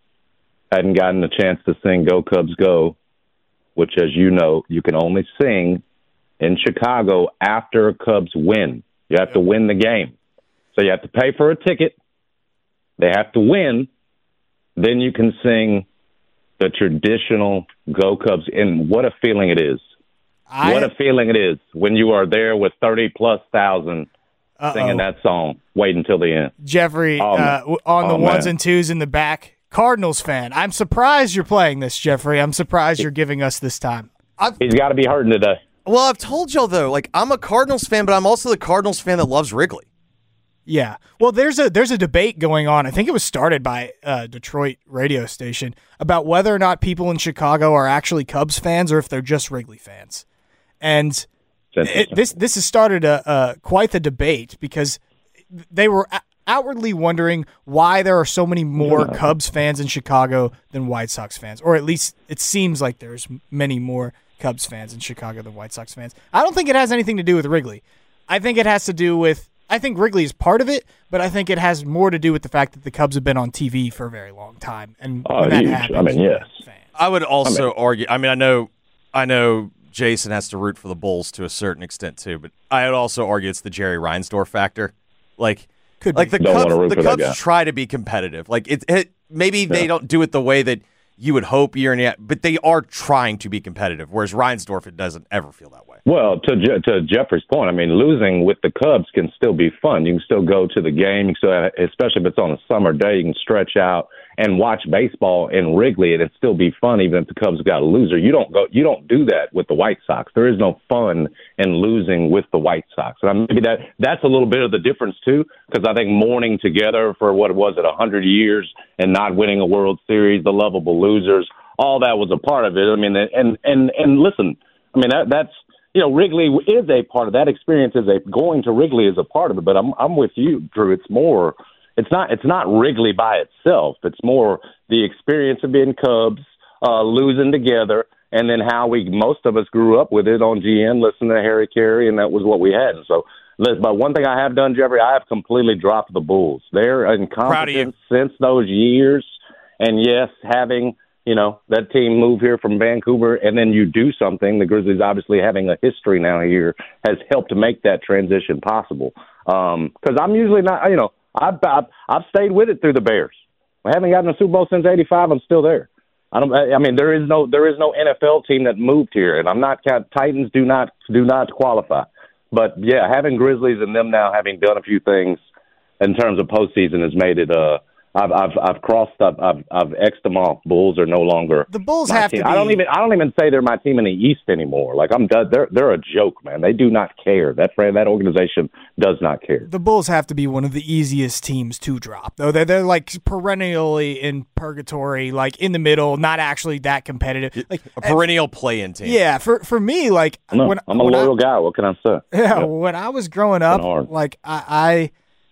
hadn't gotten a chance to sing Go Cubs Go, which, as you know, you can only sing in Chicago after a Cubs win. You have to win the game. So you have to pay for a ticket. They have to win. Then you can sing the traditional Go Cubs. And what a feeling it is. I, what a feeling it is when you are there with thirty-plus thousand uh-oh. singing that song. Wait until the end. Jeffrey, oh, uh, on the oh, ones man. and twos in the back, Cardinals fan. I'm surprised you're playing this, Jeffrey. I'm surprised you're giving us this time. I've, He's got to be hurting today. Well, I've told y'all, though, like, I'm a Cardinals fan, but I'm also the Cardinals fan that loves Wrigley. Yeah. Well, there's a there's a debate going on. I think it was started by a Detroit radio station about whether or not people in Chicago are actually Cubs fans or if they're just Wrigley fans. And it, this this has started a, a quite the debate because they were outwardly wondering why there are so many more yeah. Cubs fans in Chicago than White Sox fans, or at least it seems like there's many more Cubs fans in Chicago than White Sox fans. I don't think it has anything to do with Wrigley. I think it has to do with I think Wrigley is part of it, but I think it has more to do with the fact that the Cubs have been on T V for a very long time. And oh, when that huge. happens, I mean, yes. I would also I mean, argue. I mean, I know, I know. Jason has to root for the Bulls to a certain extent too, but I would also argue it's the Jerry Reinsdorf factor. Like, Could like the don't Cubs, the Cubs try to be competitive. Like it, it maybe yeah. they don't do it the way that you would hope year in year, but they are trying to be competitive. Whereas Reinsdorf, it doesn't ever feel that way. Well, to Je- to Jeffrey's point, I mean, losing with the Cubs can still be fun. You can still go to the game, you can still, especially if it's on a summer day, you can stretch out and watch baseball in Wrigley, and it'd still be fun even if the Cubs got a loser. You don't go, you don't do that with the White Sox. There is no fun in losing with the White Sox. And I mean, maybe that that's a little bit of the difference too, because I think mourning together for what was it, a hundred years and not winning a World Series, the lovable losers, all that was a part of it. I mean, and and and listen, I mean that that's. You know, Wrigley is a part of that experience. Is a going to Wrigley is a part of it. But I'm I'm with you, Drew. It's more. It's not. It's not Wrigley by itself. It's more the experience of being Cubs, uh, losing together, and then how we most of us grew up with it on G N, listening to Harry Carey, and that was what we had. And so, but one thing I have done, Jeffrey, I have completely dropped the Bulls. They're incompetent since those years. And yes, having. You know, that team move here from Vancouver, and then you do something. The Grizzlies obviously having a history now here has helped to make that transition possible. Because um, I'm usually not, you know, I've, I've I've stayed with it through the Bears. I haven't gotten a Super Bowl since eighty-five. I'm still there. I don't. I mean, there is no there is no N F L team that moved here, and I'm not. Titans do not do not qualify. But yeah, having Grizzlies and them now having done a few things in terms of postseason has made it. Uh, I've I've I've crossed up. I've I've X'd them off. Bulls are no longer the Bulls my have team. to be. I don't even I don't even say they're my team in the East anymore. Like I'm done. They're they're a joke, man. They do not care. That that organization does not care. The Bulls have to be one of the easiest teams to drop, though. They're they're like perennially in purgatory, like in the middle, not actually that competitive. Like a perennial play-in team. Yeah, for for me, like no, when, I'm a when loyal I, guy. What can I say? Yeah, yeah. When I was growing up, like I. I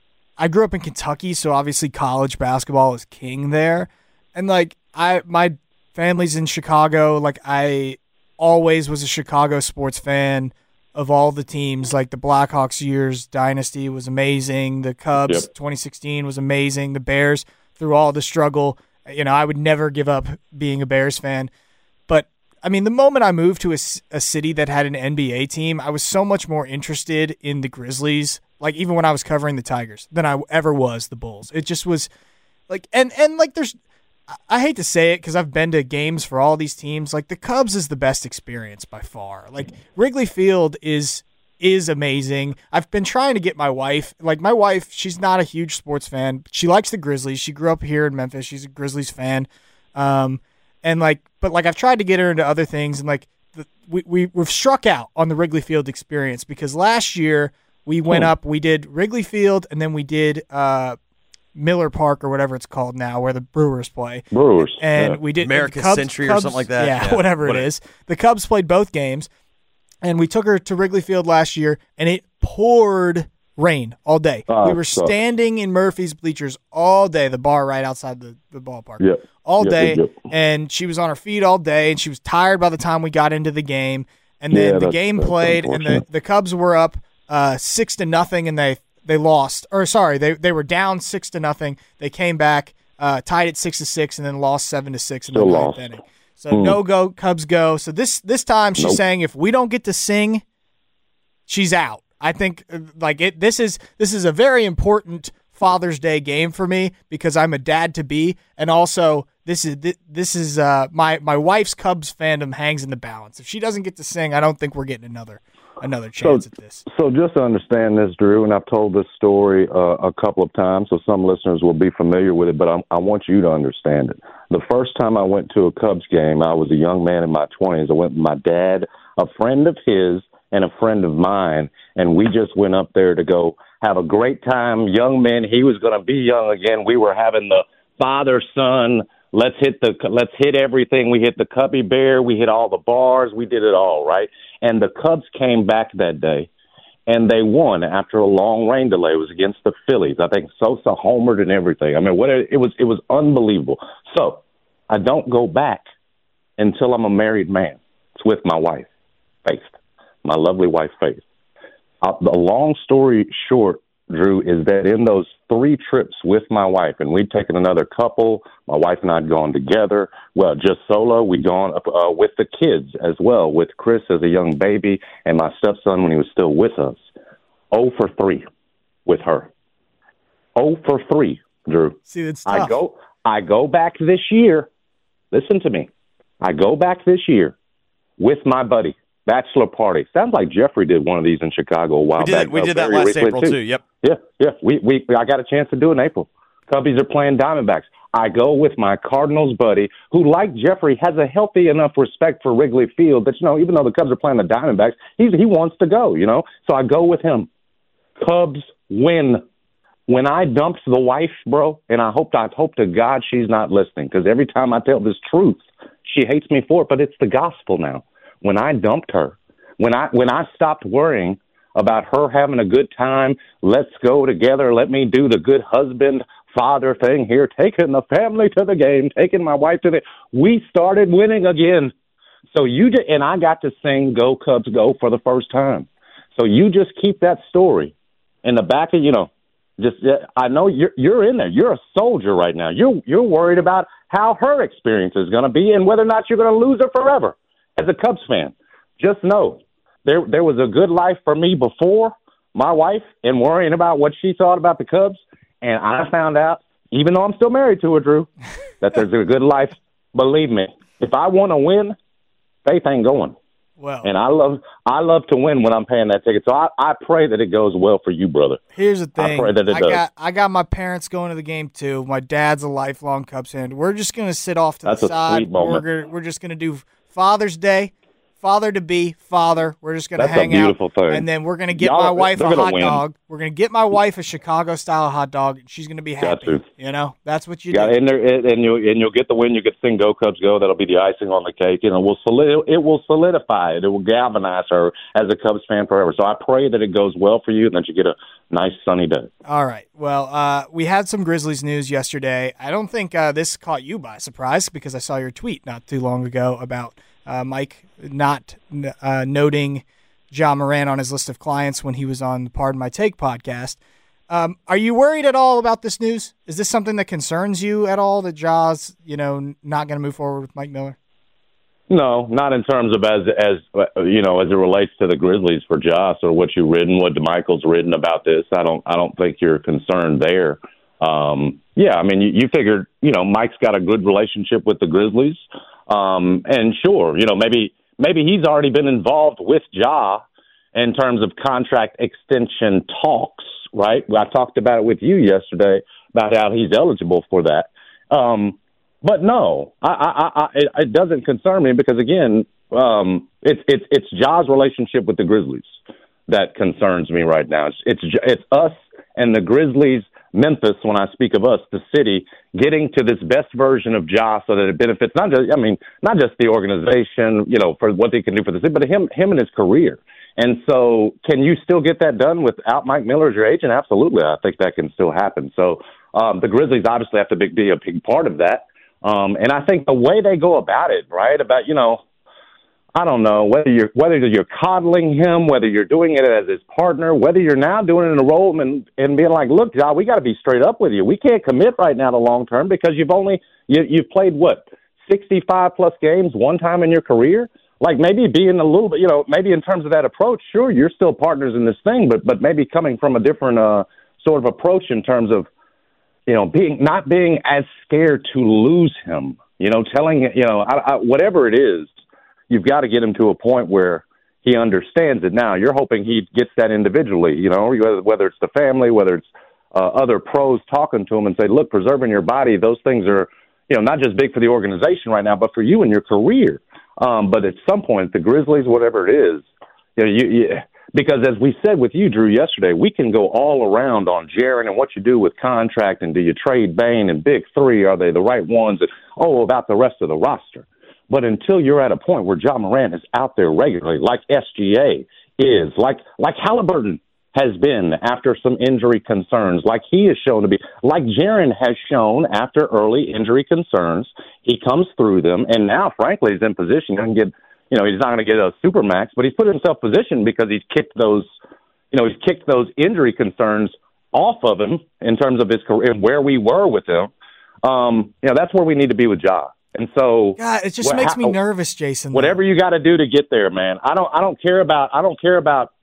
I grew up in Kentucky, so obviously college basketball is king there. And, like, I my family's in Chicago. Like, I always was a Chicago sports fan of all the teams. Like, the Blackhawks years, Dynasty was amazing. The Cubs, yep. twenty sixteen was amazing. The Bears, through all the struggle, you know, I would never give up being a Bears fan. But, I mean, the moment I moved to a, a city that had an N B A team, I was so much more interested in the Grizzlies, like even when I was covering the Tigers, than I ever was the Bulls. It just was like, and, and like there's, I hate to say it because I've been to games for all these teams. Like the Cubs is the best experience by far. Like Wrigley Field is is amazing. I've been trying to get my wife, like my wife, she's not a huge sports fan, but she likes the Grizzlies. She grew up here in Memphis. She's a Grizzlies fan. Um, and like, but like I've tried to get her into other things, and like the, we, we, we've struck out on the Wrigley Field experience because last year we went up, we did Wrigley Field, and then we did uh, Miller Park or whatever it's called now, where the Brewers play. Brewers. And yeah. we did America's Cubs, Century Cubs, or something like that. Yeah, yeah. whatever what it is. The Cubs played both games. and we took her to Wrigley Field last year, and it poured rain all day. Uh, we were so. standing in Murphy's bleachers all day, the bar right outside the, the ballpark, Yep. all Yep, day, yep, yep. and she was on her feet all day, and she was tired by the time we got into the game. And then Yeah, the that's- game that's played, and the, unfortunate. the Cubs were up uh, six to nothing, and they they lost. Or sorry, they they were down six to nothing. They came back, uh, tied at six to six, and then lost seven to six in the Still ninth lost. inning. So Hmm. no go Cubs go. So this this time she's Nope. saying if we don't get to sing, she's out. I think uh, like it. This is this is a very important Father's Day game for me because I'm a dad to be, and also this is this is uh, my my wife's Cubs fandom hangs in the balance. If she doesn't get to sing, I don't think we're getting another another chance so, at this. So just to understand this, Drew, and I've told this story uh, a couple of times, so some listeners will be familiar with it, but I'm, I want you to understand it. The first time I went to a Cubs game, I was a young man in my twenties. I went with my dad, a friend of his, and a friend of mine, and we just went up there to go have a great time. Young men, he was going to be young again. We were having the father-son, let's hit the let's hit everything. We hit the Cubby Bear, we hit all the bars, we did it all, right? And the Cubs came back that day, and they won after a long rain delay. It was against the Phillies. I think Sosa homered and everything. I mean, what it was it was unbelievable. So I don't go back until I'm a married man. It's with my wife, Faith, my lovely wife, Faith. Uh, the long story short, Drew, is that in those three trips with my wife, and we'd taken another couple, my wife and I had gone together, well, just solo, we'd gone up uh, with the kids as well, with Chris as a young baby and my stepson when he was still with us. Oh for three with her. Oh for three, Drew. See, it's tough. I go, I go back this year. Listen to me. I go back this year with my buddy. Bachelor party. Sounds like Jeffrey did one of these in Chicago a while We did, back. we Uh, did that very last recently, April, too. Yep. Yeah, yeah. We, we, I got a chance to do it in April. Cubbies are playing Diamondbacks. I go with my Cardinals buddy, who, like Jeffrey, has a healthy enough respect for Wrigley Field that, you know, even though the Cubs are playing the Diamondbacks, he's, he wants to go, you know? So I go with him. Cubs win. When I dumped the wife, bro, and I hope, I hope to God she's not listening, because every time I tell this truth, she hates me for it, but it's the gospel now. When I dumped her, When I when I stopped worrying about her having a good time, let's go together, let me do the good husband, father thing here, taking the family to the game, taking my wife to the we started winning again. So you just, and I got to sing Go Cubs Go for the first time. So you just keep that story in the back of, you know, just I know you're you're in there. You're a soldier right now. You're you're worried about how her experience is going to be and whether or not you're going to lose her forever. As a Cubs fan, just know There there was a good life for me before my wife and worrying about what she thought about the Cubs. And I found out, even though I'm still married to her, Drew, that there's a good life. Believe me, if I want to win, Faith ain't going. Well, and I love I love to win when I'm paying that ticket. So I, I pray that it goes well for you, brother. Here's the thing. I pray that it I does. got I got my parents going to the game too. My dad's a lifelong Cubs fan. We're just gonna sit off to That's the a side. sweet moment. We're gonna, we're just gonna do Father's Day. Father to be, father. We're just gonna That's a hang beautiful out, thing. and then we're gonna get Y'all- my wife a they're gonna hot win. dog. We're gonna get my wife a Chicago style hot dog, and she's gonna be Got happy. to. You know, that's what you Yeah, do. and there, and you'll and you'll get the win. You get to sing "Go Cubs Go." That'll be the icing on the cake, and it will solid, it will solidify it. It will galvanize her as a Cubs fan forever. So I pray that it goes well for you, and that you get a nice sunny day. All right. Well, uh, we had some Grizzlies news yesterday. I don't think uh, this caught you by surprise because I saw your tweet not too long ago about uh, Mike not uh, noting Ja Morant on his list of clients when he was on the Pardon My Take podcast. Um, are you worried at all about this news? Is this something that concerns you at all, that Ja's, you know, not going to move forward with Mike Miller? No, not in terms of as as you know as it relates to the Grizzlies for Josh or what you've written, what DeMichael's written about this. I don't I don't think you're concerned there. Um, yeah, I mean you, you figured you know Mike's got a good relationship with the Grizzlies, um, and sure you know maybe maybe he's already been involved with Ja in terms of contract extension talks. Right, I talked about it with you yesterday about how he's eligible for that. Um, But no, I, I, I, it, it doesn't concern me because again, um, it's it's it's Ja's relationship with the Grizzlies that concerns me right now. It's it's it's us and the Grizzlies Memphis, when I speak of us, the city, getting to this best version of Ja so that it benefits not just, I mean, not just the organization, you know, for what they can do for the city, but him, him and his career. And so can you still get that done without Mike Miller as your agent? Absolutely. I think that can still happen. So um, the Grizzlies obviously have to be, be a big part of that. Um, and I think the way they go about it, right, about, you know, I don't know, whether you're whether you're coddling him, whether you're doing it as his partner, whether you're now doing it in a role and, and being like, look, Ja, we got to be straight up with you. We can't commit right now to long term because you've only you, you've played, what, sixty-five plus games one time in your career? Like maybe being a little bit, you know, maybe in terms of that approach, sure, you're still partners in this thing, but but maybe coming from a different uh, sort of approach in terms of, you know, being not being as scared to lose him, you know, telling, you know, I, I, whatever it is. You've got to get him to a point where he understands it. Now, you're hoping he gets that individually, you know, whether it's the family, whether it's uh, other pros talking to him and say, look, preserving your body, those things are, you know, not just big for the organization right now, but for you and your career. Um, but at some point, the Grizzlies, whatever it is, you know, you, you, because as we said with you, Drew, yesterday, we can go all around on Jaren and what you do with contract and do you trade Bane and Big Three? Are they the right ones? And, oh, about the rest of the roster. But until you're at a point where Ja Morant is out there regularly, like S G A is, like like Halliburton has been after some injury concerns, like he is shown to be, like Jaren has shown after early injury concerns, he comes through them, and now, frankly, he's in position. He doesn't get, you know, he's not going to get a supermax, but he's put himself in position because he's kicked those, you know, he's kicked those injury concerns off of him in terms of his career and where we were with him. Um, you know, that's where we need to be with Ja. And so, God, it just what, makes me how, nervous, Jason. Whatever you got to do to get there, man. I don't. I don't care about. I don't care about.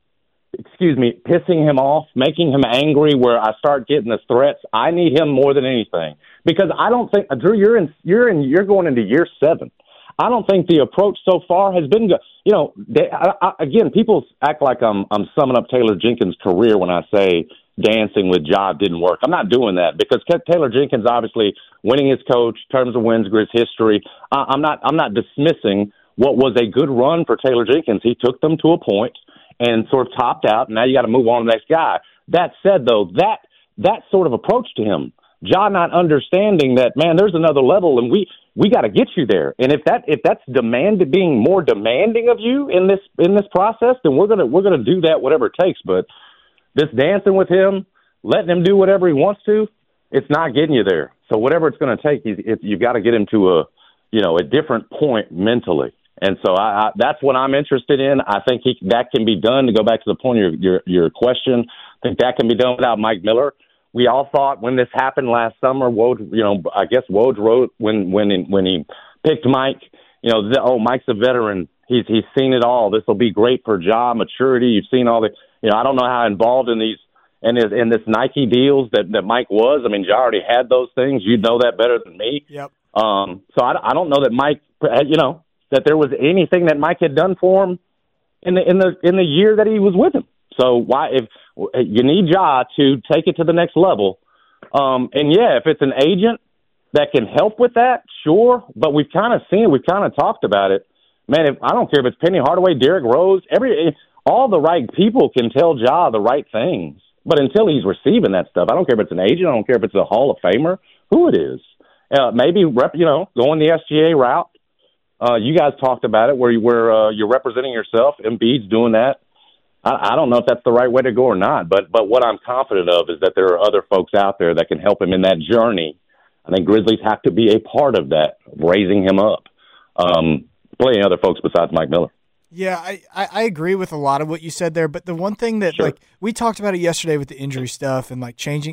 Excuse me, pissing him off, making him angry. Where I start getting the threats. I need him more than anything because I don't think Drew. You're in. You're in. You're going into year seven. I don't think the approach so far has been good. You know, they, I, I, again, people act like I'm. I'm summing up Taylor Jenkins' career when I say dancing with Ja didn't work. I'm not doing that because Taylor Jenkins obviously winning his coach, terms of wins, his history. I, I'm not I'm not dismissing what was a good run for Taylor Jenkins. He took them to a point and sort of topped out, and now you got to move on to the next guy. That said, though, that that sort of approach to him, Ja not understanding that, man, there's another level, and we we got to get you there. And if that if that's demand being more demanding of you in this in this process, then we're gonna we're gonna do that whatever it takes. But this dancing with him, letting him do whatever he wants to, it's not getting you there. So whatever it's going to take, he's, it, you've got to get him to a, you know, a different point mentally. And so I, I, that's what I'm interested in. I think he, that can be done. To go back to the point of your, your your question, I think that can be done without Mike Miller. We all thought when this happened last summer, Woj, you know, I guess Woj wrote when when he, when he picked Mike, you know, the, oh, Mike's a veteran. He's he's seen it all. This will be great for Ja maturity. You've seen all the. You know, I don't know how involved in these in this, in this Nike deals that, that Mike was. I mean, Ja already had those things. You know that better than me. Yep. Um, so I, I don't know that Mike, you know, that there was anything that Mike had done for him in the in the in the year that he was with him. So why, if you need Ja to take it to the next level, um, and yeah, if it's an agent that can help with that, sure. But we've kind of seen it. We've kind of talked about it. Man, if, I don't care if it's Penny Hardaway, Derrick Rose, every. All the right people can tell Ja the right things, but until he's receiving that stuff, I don't care if it's an agent, I don't care if it's a Hall of Famer, who it is. Uh, maybe rep, you know, going the S G A route. Uh, you guys talked about it, where you where uh, you're representing yourself. Embiid's doing that. I, I don't know if that's the right way to go or not, but but what I'm confident of is that there are other folks out there that can help him in that journey. I think Grizzlies have to be a part of that, raising him up. Um, plenty of other folks besides Mike Miller. Yeah, I, I agree with a lot of what you said there, but the one thing that, sure. like, we talked about it yesterday with the injury stuff and, like, changing,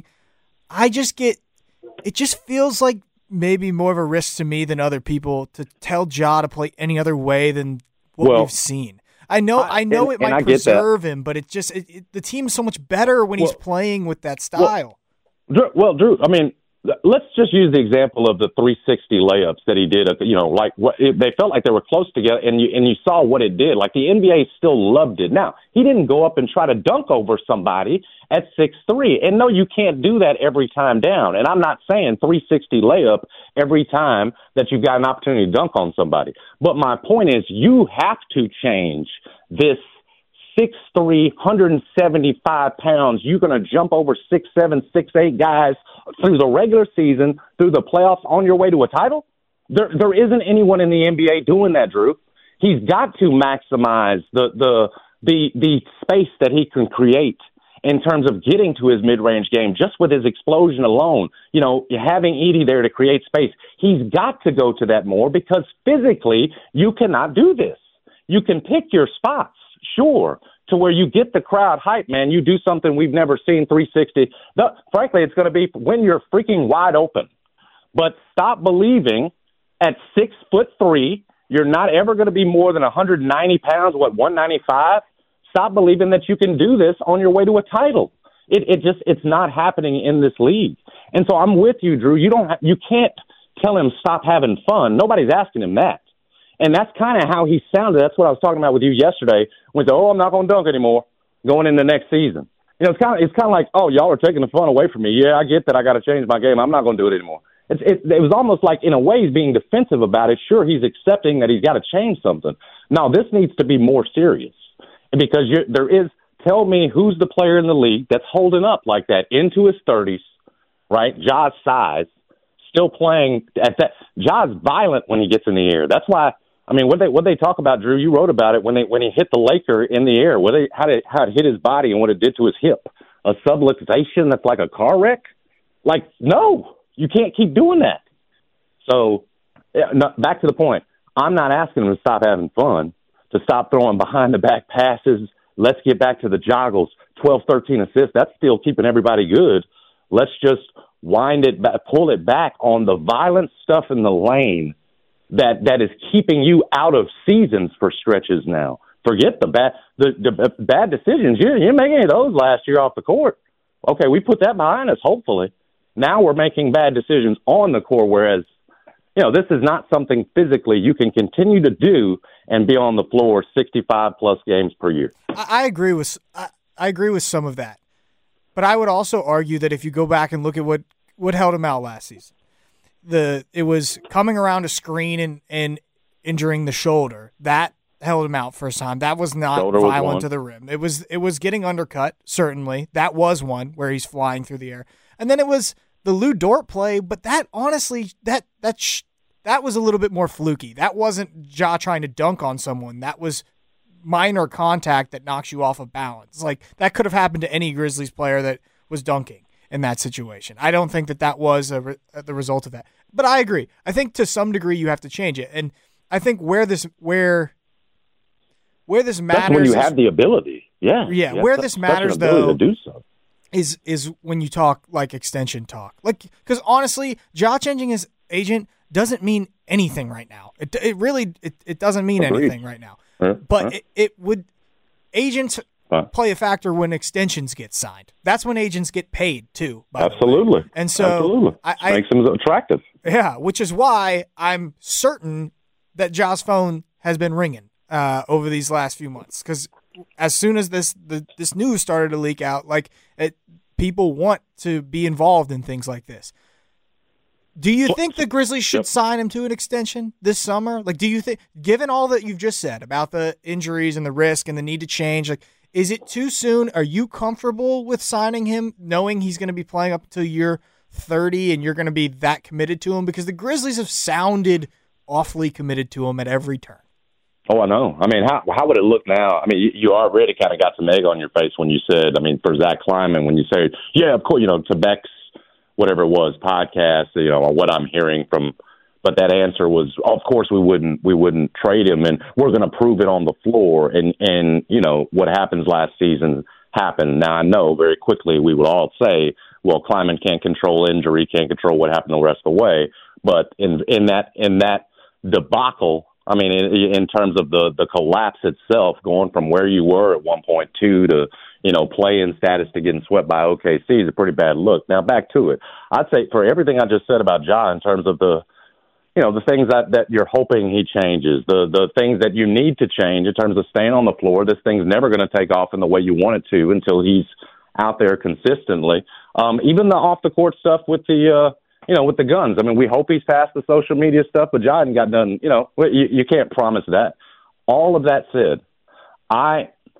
I just get, it just feels like maybe more of a risk to me than other people to tell Ja to play any other way than what well, we've seen. I know I, I know and, it might preserve him, but it just, it, it, the team's so much better when well, he's playing with that style. Well, well, Drew, I mean, let's just use the example of the three sixty layups that he did. You know, like what it, they felt like they were close together, and you and you saw what it did. Like the N B A still loved it. Now he didn't go up and try to dunk over somebody at six three, and no, you can't do that every time down. And I'm not saying three sixty layup every time that you've got an opportunity to dunk on somebody. But my point is, you have to change this six three, one hundred seventy-five pounds. You're going to jump over six seven, six eight guys through the regular season, through the playoffs on your way to a title? There, there isn't anyone in the N B A doing that, Drew. He's got to maximize the the the the space that he can create in terms of getting to his mid-range game just with his explosion alone. You know, having Edey there to create space. He's got to go to that more because physically you cannot do this. You can pick your spots, sure, to where you get the crowd hype, man. You do something we've never seen, three sixty. The, frankly, it's going to be when you're freaking wide open. But stop believing at six foot three, you're not ever going to be more than one hundred ninety pounds, what, one ninety-five? Stop believing that you can do this on your way to a title. It, it just, it's not happening in this league. And so I'm with you, Drew. You don't, ha- you can't tell him stop having fun. Nobody's asking him that. And that's kind of how he sounded. That's what I was talking about with you yesterday. When he said, oh, I'm not going to dunk anymore going into next season. You know, it's kind of, it's kind of like, oh, y'all are taking the fun away from me. Yeah, I get that. I got to change my game. I'm not going to do it anymore. It's, it, it was almost like, in a way, he's being defensive about it. Sure, he's accepting that he's got to change something. Now, this needs to be more serious. Because you're, there is, tell me who's the player in the league that's holding up like that into his thirties, right? Ja's size, still playing at that. Ja's violent when he gets in the air. That's why, I mean, what they what they talk about, Drew, you wrote about it when they when he hit the Laker in the air, what they, how, did, how it hit his body and what it did to his hip. A subluxation that's like a car wreck? Like, no, you can't keep doing that. So, yeah, no, back to the point. I'm not asking him to stop having fun, to stop throwing behind-the-back passes. Let's get back to the joggles. twelve, thirteen assists. That's still keeping everybody good. Let's just wind it back, pull it back on the violent stuff in the lane that, that is keeping you out of seasons for stretches now. Forget the bad the, the bad decisions. You didn't make any of those last year off the court. Okay, we put that behind us, hopefully. Now we're making bad decisions on the court, whereas, you know, this is not something physically you can continue to do and be on the floor sixty-five plus games per year. I agree with I, I agree with some of that, but I would also argue that if you go back and look at what, what held him out last season, the it was coming around a screen and, and injuring the shoulder that held him out for a time. That was not shoulder violent was to the rim. It was it was getting undercut. Certainly, that was one where he's flying through the air, and then it was the Lou Dort play. But that honestly, that that. Sh- That was a little bit more fluky. That wasn't Ja trying to dunk on someone. That was minor contact that knocks you off of balance. Like, that could have happened to any Grizzlies player that was dunking in that situation. I don't think that that was a re- the result of that. But I agree. I think to some degree you have to change it. And I think where this where where this matters, that's when you is, have the ability. Yeah. Yeah. yeah where this matters though, to do so. is is when you talk like extension talk. Like, because honestly, Ja changing his agent doesn't mean anything right now. It it really it, it doesn't mean Agreed. anything right now. Huh? But huh? it, it would agents huh? play a factor when extensions get signed. That's when agents get paid too. By Absolutely. The way. And so Absolutely. I, I makes them attractive. Yeah, which is why I'm certain that Ja's phone has been ringing uh, over these last few months. Because as soon as this the, this news started to leak out, like it, people want to be involved in things like this. Do you think the Grizzlies should yep. sign him to an extension this summer? Like, do you think, given all that you've just said about the injuries and the risk and the need to change, like, is it too soon? Are you comfortable with signing him, knowing he's going to be playing up until year thirty and you're going to be that committed to him? Because the Grizzlies have sounded awfully committed to him at every turn. Oh, I know. I mean, how how would it look now? I mean, you, you already kind of got some egg on your face when you said, I mean, for Zach Kleiman, when you say, yeah, of course, you know, to Beck's, whatever it was, podcast, you know, or what I'm hearing from, but that answer was, of course, we wouldn't, we wouldn't trade him, and we're going to prove it on the floor. And, and, you know, what happens last season happened. Now, I know very quickly we would all say, well, Kleiman can't control injury, can't control what happened the rest of the way. But in, in that, in that debacle, I mean, in, in terms of the, the collapse itself, going from where you were at one point two to, you know, play-in status to getting swept by O K C is a pretty bad look. Now, back to it. I'd say for everything I just said about Ja in terms of the, you know, the things that, that you're hoping he changes, the the things that you need to change in terms of staying on the floor, this thing's never going to take off in the way you want it to until he's out there consistently. Um, even the off-the-court stuff with the, uh, you know, with the guns. I mean, we hope he's past the social media stuff, but Ja hadn't got done, you know, you, you can't promise that. All of that said, I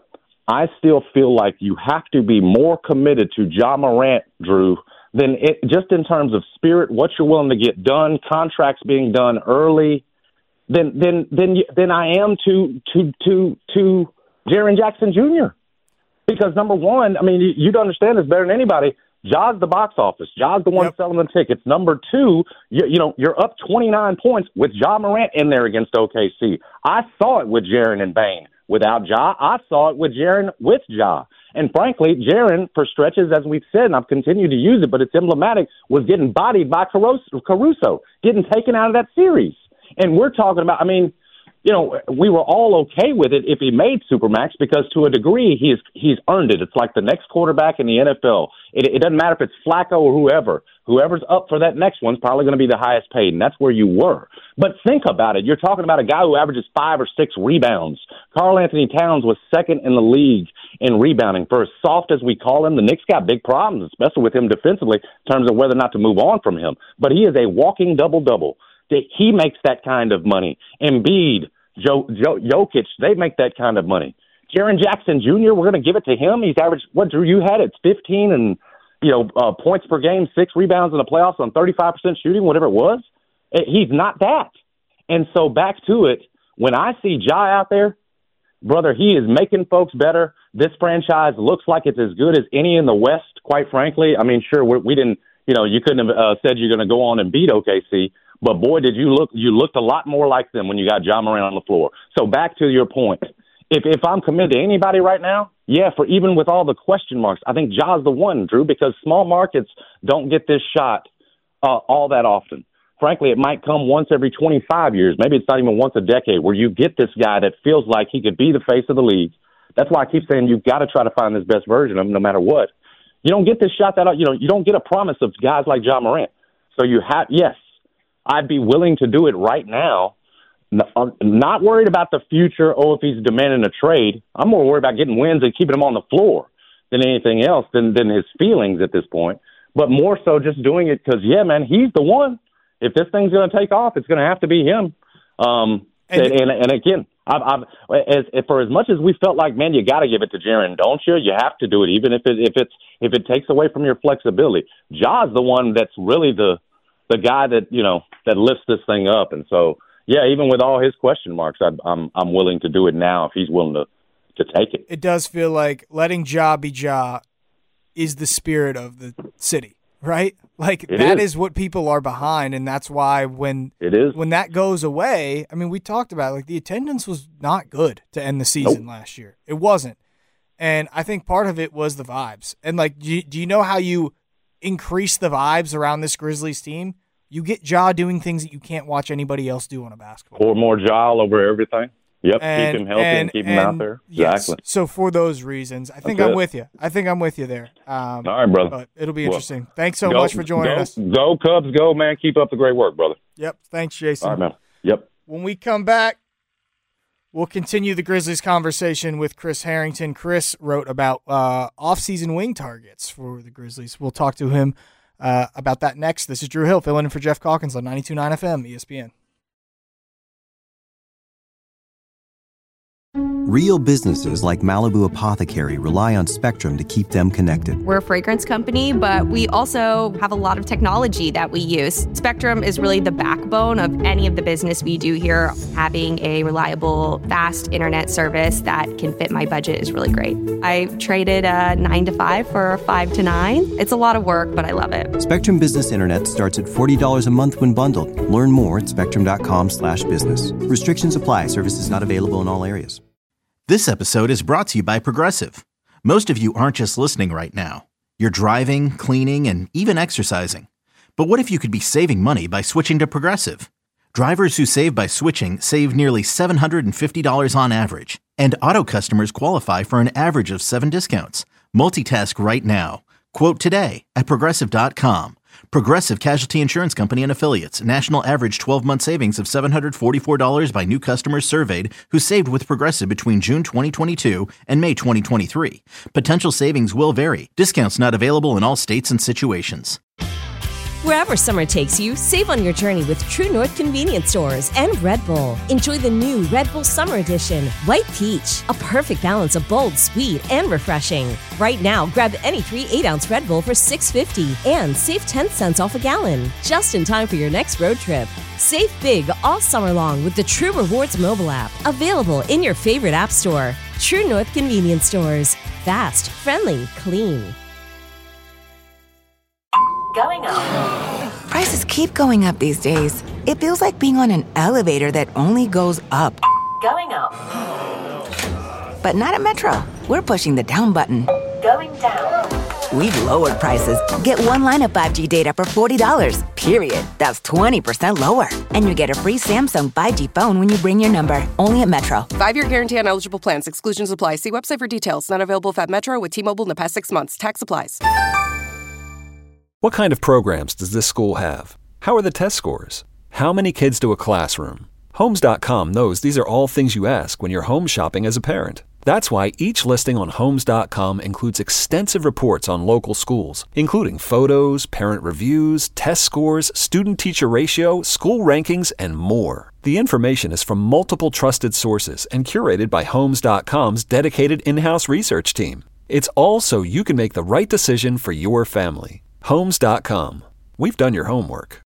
I still feel like you have to be more committed to Ja Morant, Drew, than it, just in terms of spirit, what you're willing to get done, contracts being done early, than than than than I am to to to to Jaren Jackson Junior Because number one, I mean, you, you'd understand this better than anybody. Ja's the box office. Ja's the one yep. selling the tickets. Number two, you, you know, you're up twenty-nine points with Ja Morant in there against O K C. I saw it with Jaren and Bane. Without Ja, I saw it with Jaren with Ja. And frankly, Jaren, for stretches, as we've said, and I've continued to use it, but it's emblematic, was getting bodied by Caruso, getting taken out of that series. And we're talking about, I mean, you know, we were all okay with it if he made Supermax because to a degree he's he's earned it. It's like the next quarterback in the N F L. It, it doesn't matter if it's Flacco or whoever. Whoever's up for that next one's probably going to be the highest paid, and that's where you were. But think about it. You're talking about a guy who averages five or six rebounds. Karl Anthony Towns was second in the league in rebounding. For as soft as we call him, the Knicks got big problems, especially with him defensively, in terms of whether or not to move on from him. But he is a walking double-double. He makes that kind of money. Embiid, Joe, Joe, Jokic, they make that kind of money. Jaren Jackson Junior, we're going to give it to him. He's averaged, what, Drew, you had it, fifteen and, you know, uh, points per game, six rebounds in the playoffs on thirty-five percent shooting, whatever it was. He's not that. And so back to it, when I see Ja out there, brother, he is making folks better. This franchise looks like it's as good as any in the West, quite frankly. I mean, sure, we, we didn't, you know, you couldn't have uh, said you're going to go on and beat O K C, but boy, did you look, you looked a lot more like them when you got Ja Morant on the floor. So back to your point, if if I'm committed to anybody right now, yeah, for even with all the question marks, I think Ja's the one, Drew, because small markets don't get this shot uh, all that often. Frankly, it might come once every twenty-five years. Maybe it's not even once a decade where you get this guy that feels like he could be the face of the league. That's why I keep saying you've got to try to find this best version of him no matter what. You don't get this shot that, you know, you don't get a promise of guys like Ja Morant. So you have, yes, I'd be willing to do it right now. I'm not worried about the future or if he's demanding a trade. I'm more worried about getting wins and keeping him on the floor than anything else, than, than his feelings at this point. But more so just doing it because, yeah, man, he's the one. If this thing's going to take off, it's going to have to be him. Um, and, and, and, and again, I've, I've, as, for as much as we felt like, man, you got to give it to Jaren, don't you? You have to do it, even if it if it's if it takes away from your flexibility. Ja's the one that's really the the guy that you know that lifts this thing up. And so, yeah, even with all his question marks, I, I'm I'm willing to do it now if he's willing to to take it. It does feel like letting Ja be Ja is the spirit of the city, right? Like it that is. is what people are behind, and that's why when it is when that goes away, I mean, we talked about it, like the attendance was not good to end the season nope. last year. It wasn't, and I think part of it was the vibes. And like, do you, do you know how you increase the vibes around this Grizzlies team? You get Ja doing things that you can't watch anybody else do on a basketball. Pour more Ja all over everything. Yep, and, keep him healthy and, and keep him out there. Yes. Exactly. So for those reasons, I think That's I'm it. with you. I think I'm with you there. Um, All right, brother. But it'll be Well, interesting. Thanks so go, much for joining go, us. Go Cubs, go, man. Keep up the great work, brother. Yep. Thanks, Jason. All right, man. Yep. When we come back, we'll continue the Grizzlies conversation with Chris Harrington. Chris wrote about uh, off-season wing targets for the Grizzlies. We'll talk to him uh, about that next. This is Drew Hill filling in for Jeff Calkins on ninety-two point nine F M, E S P N. Real businesses like Malibu Apothecary rely on Spectrum to keep them connected. We're a fragrance company, but we also have a lot of technology that we use. Spectrum is really the backbone of any of the business we do here. Having a reliable, fast internet service that can fit my budget is really great. I traded a nine to five for a five to nine. It's a lot of work, but I love it. Spectrum Business Internet starts at forty dollars a month when bundled. Learn more at spectrum.com slash business. Restrictions apply. Services not available in all areas. This episode is brought to you by Progressive. Most of you aren't just listening right now. You're driving, cleaning, and even exercising. But what if you could be saving money by switching to Progressive? Drivers who save by switching save nearly seven hundred fifty dollars on average. And auto customers qualify for an average of seven discounts. Multitask right now. Quote today at Progressive dot com. Progressive Casualty Insurance Company and Affiliates. National average twelve-month savings of seven hundred forty-four dollars by new customers surveyed who saved with Progressive between June twenty twenty-two and May twenty twenty-three. Potential savings will vary. Discounts not available in all states and situations. Wherever summer takes you, save on your journey with True North Convenience Stores and Red Bull. Enjoy the new Red Bull Summer Edition, White Peach, a perfect balance of bold, sweet, and refreshing. Right now, grab any three eight-ounce Red Bull for six dollars and fifty cents and save ten cents off a gallon, just in time for your next road trip. Save big all summer long with the True Rewards mobile app, available in your favorite app store. True North Convenience Stores. Fast, friendly, clean. Going up. Prices keep going up these days. It feels like being on an elevator that only goes up. Going up. But not at Metro. We're pushing the down button. Going down. We've lowered prices. Get one line of five G data for forty dollars, period. That's twenty percent lower. And you get a free Samsung five G phone when you bring your number. Only at Metro. Five-year guarantee on eligible plans. Exclusions apply. See website for details. Not available at Metro with T-Mobile in the past six months. Tax applies. What kind of programs does this school have? How are the test scores? How many kids do a classroom? Homes dot com knows these are all things you ask when you're home shopping as a parent. That's why each listing on Homes dot com includes extensive reports on local schools, including photos, parent reviews, test scores, student-teacher ratio, school rankings, and more. The information is from multiple trusted sources and curated by Homes dot com's dedicated in-house research team. It's all so you can make the right decision for your family. Homes dot com. We've done your homework.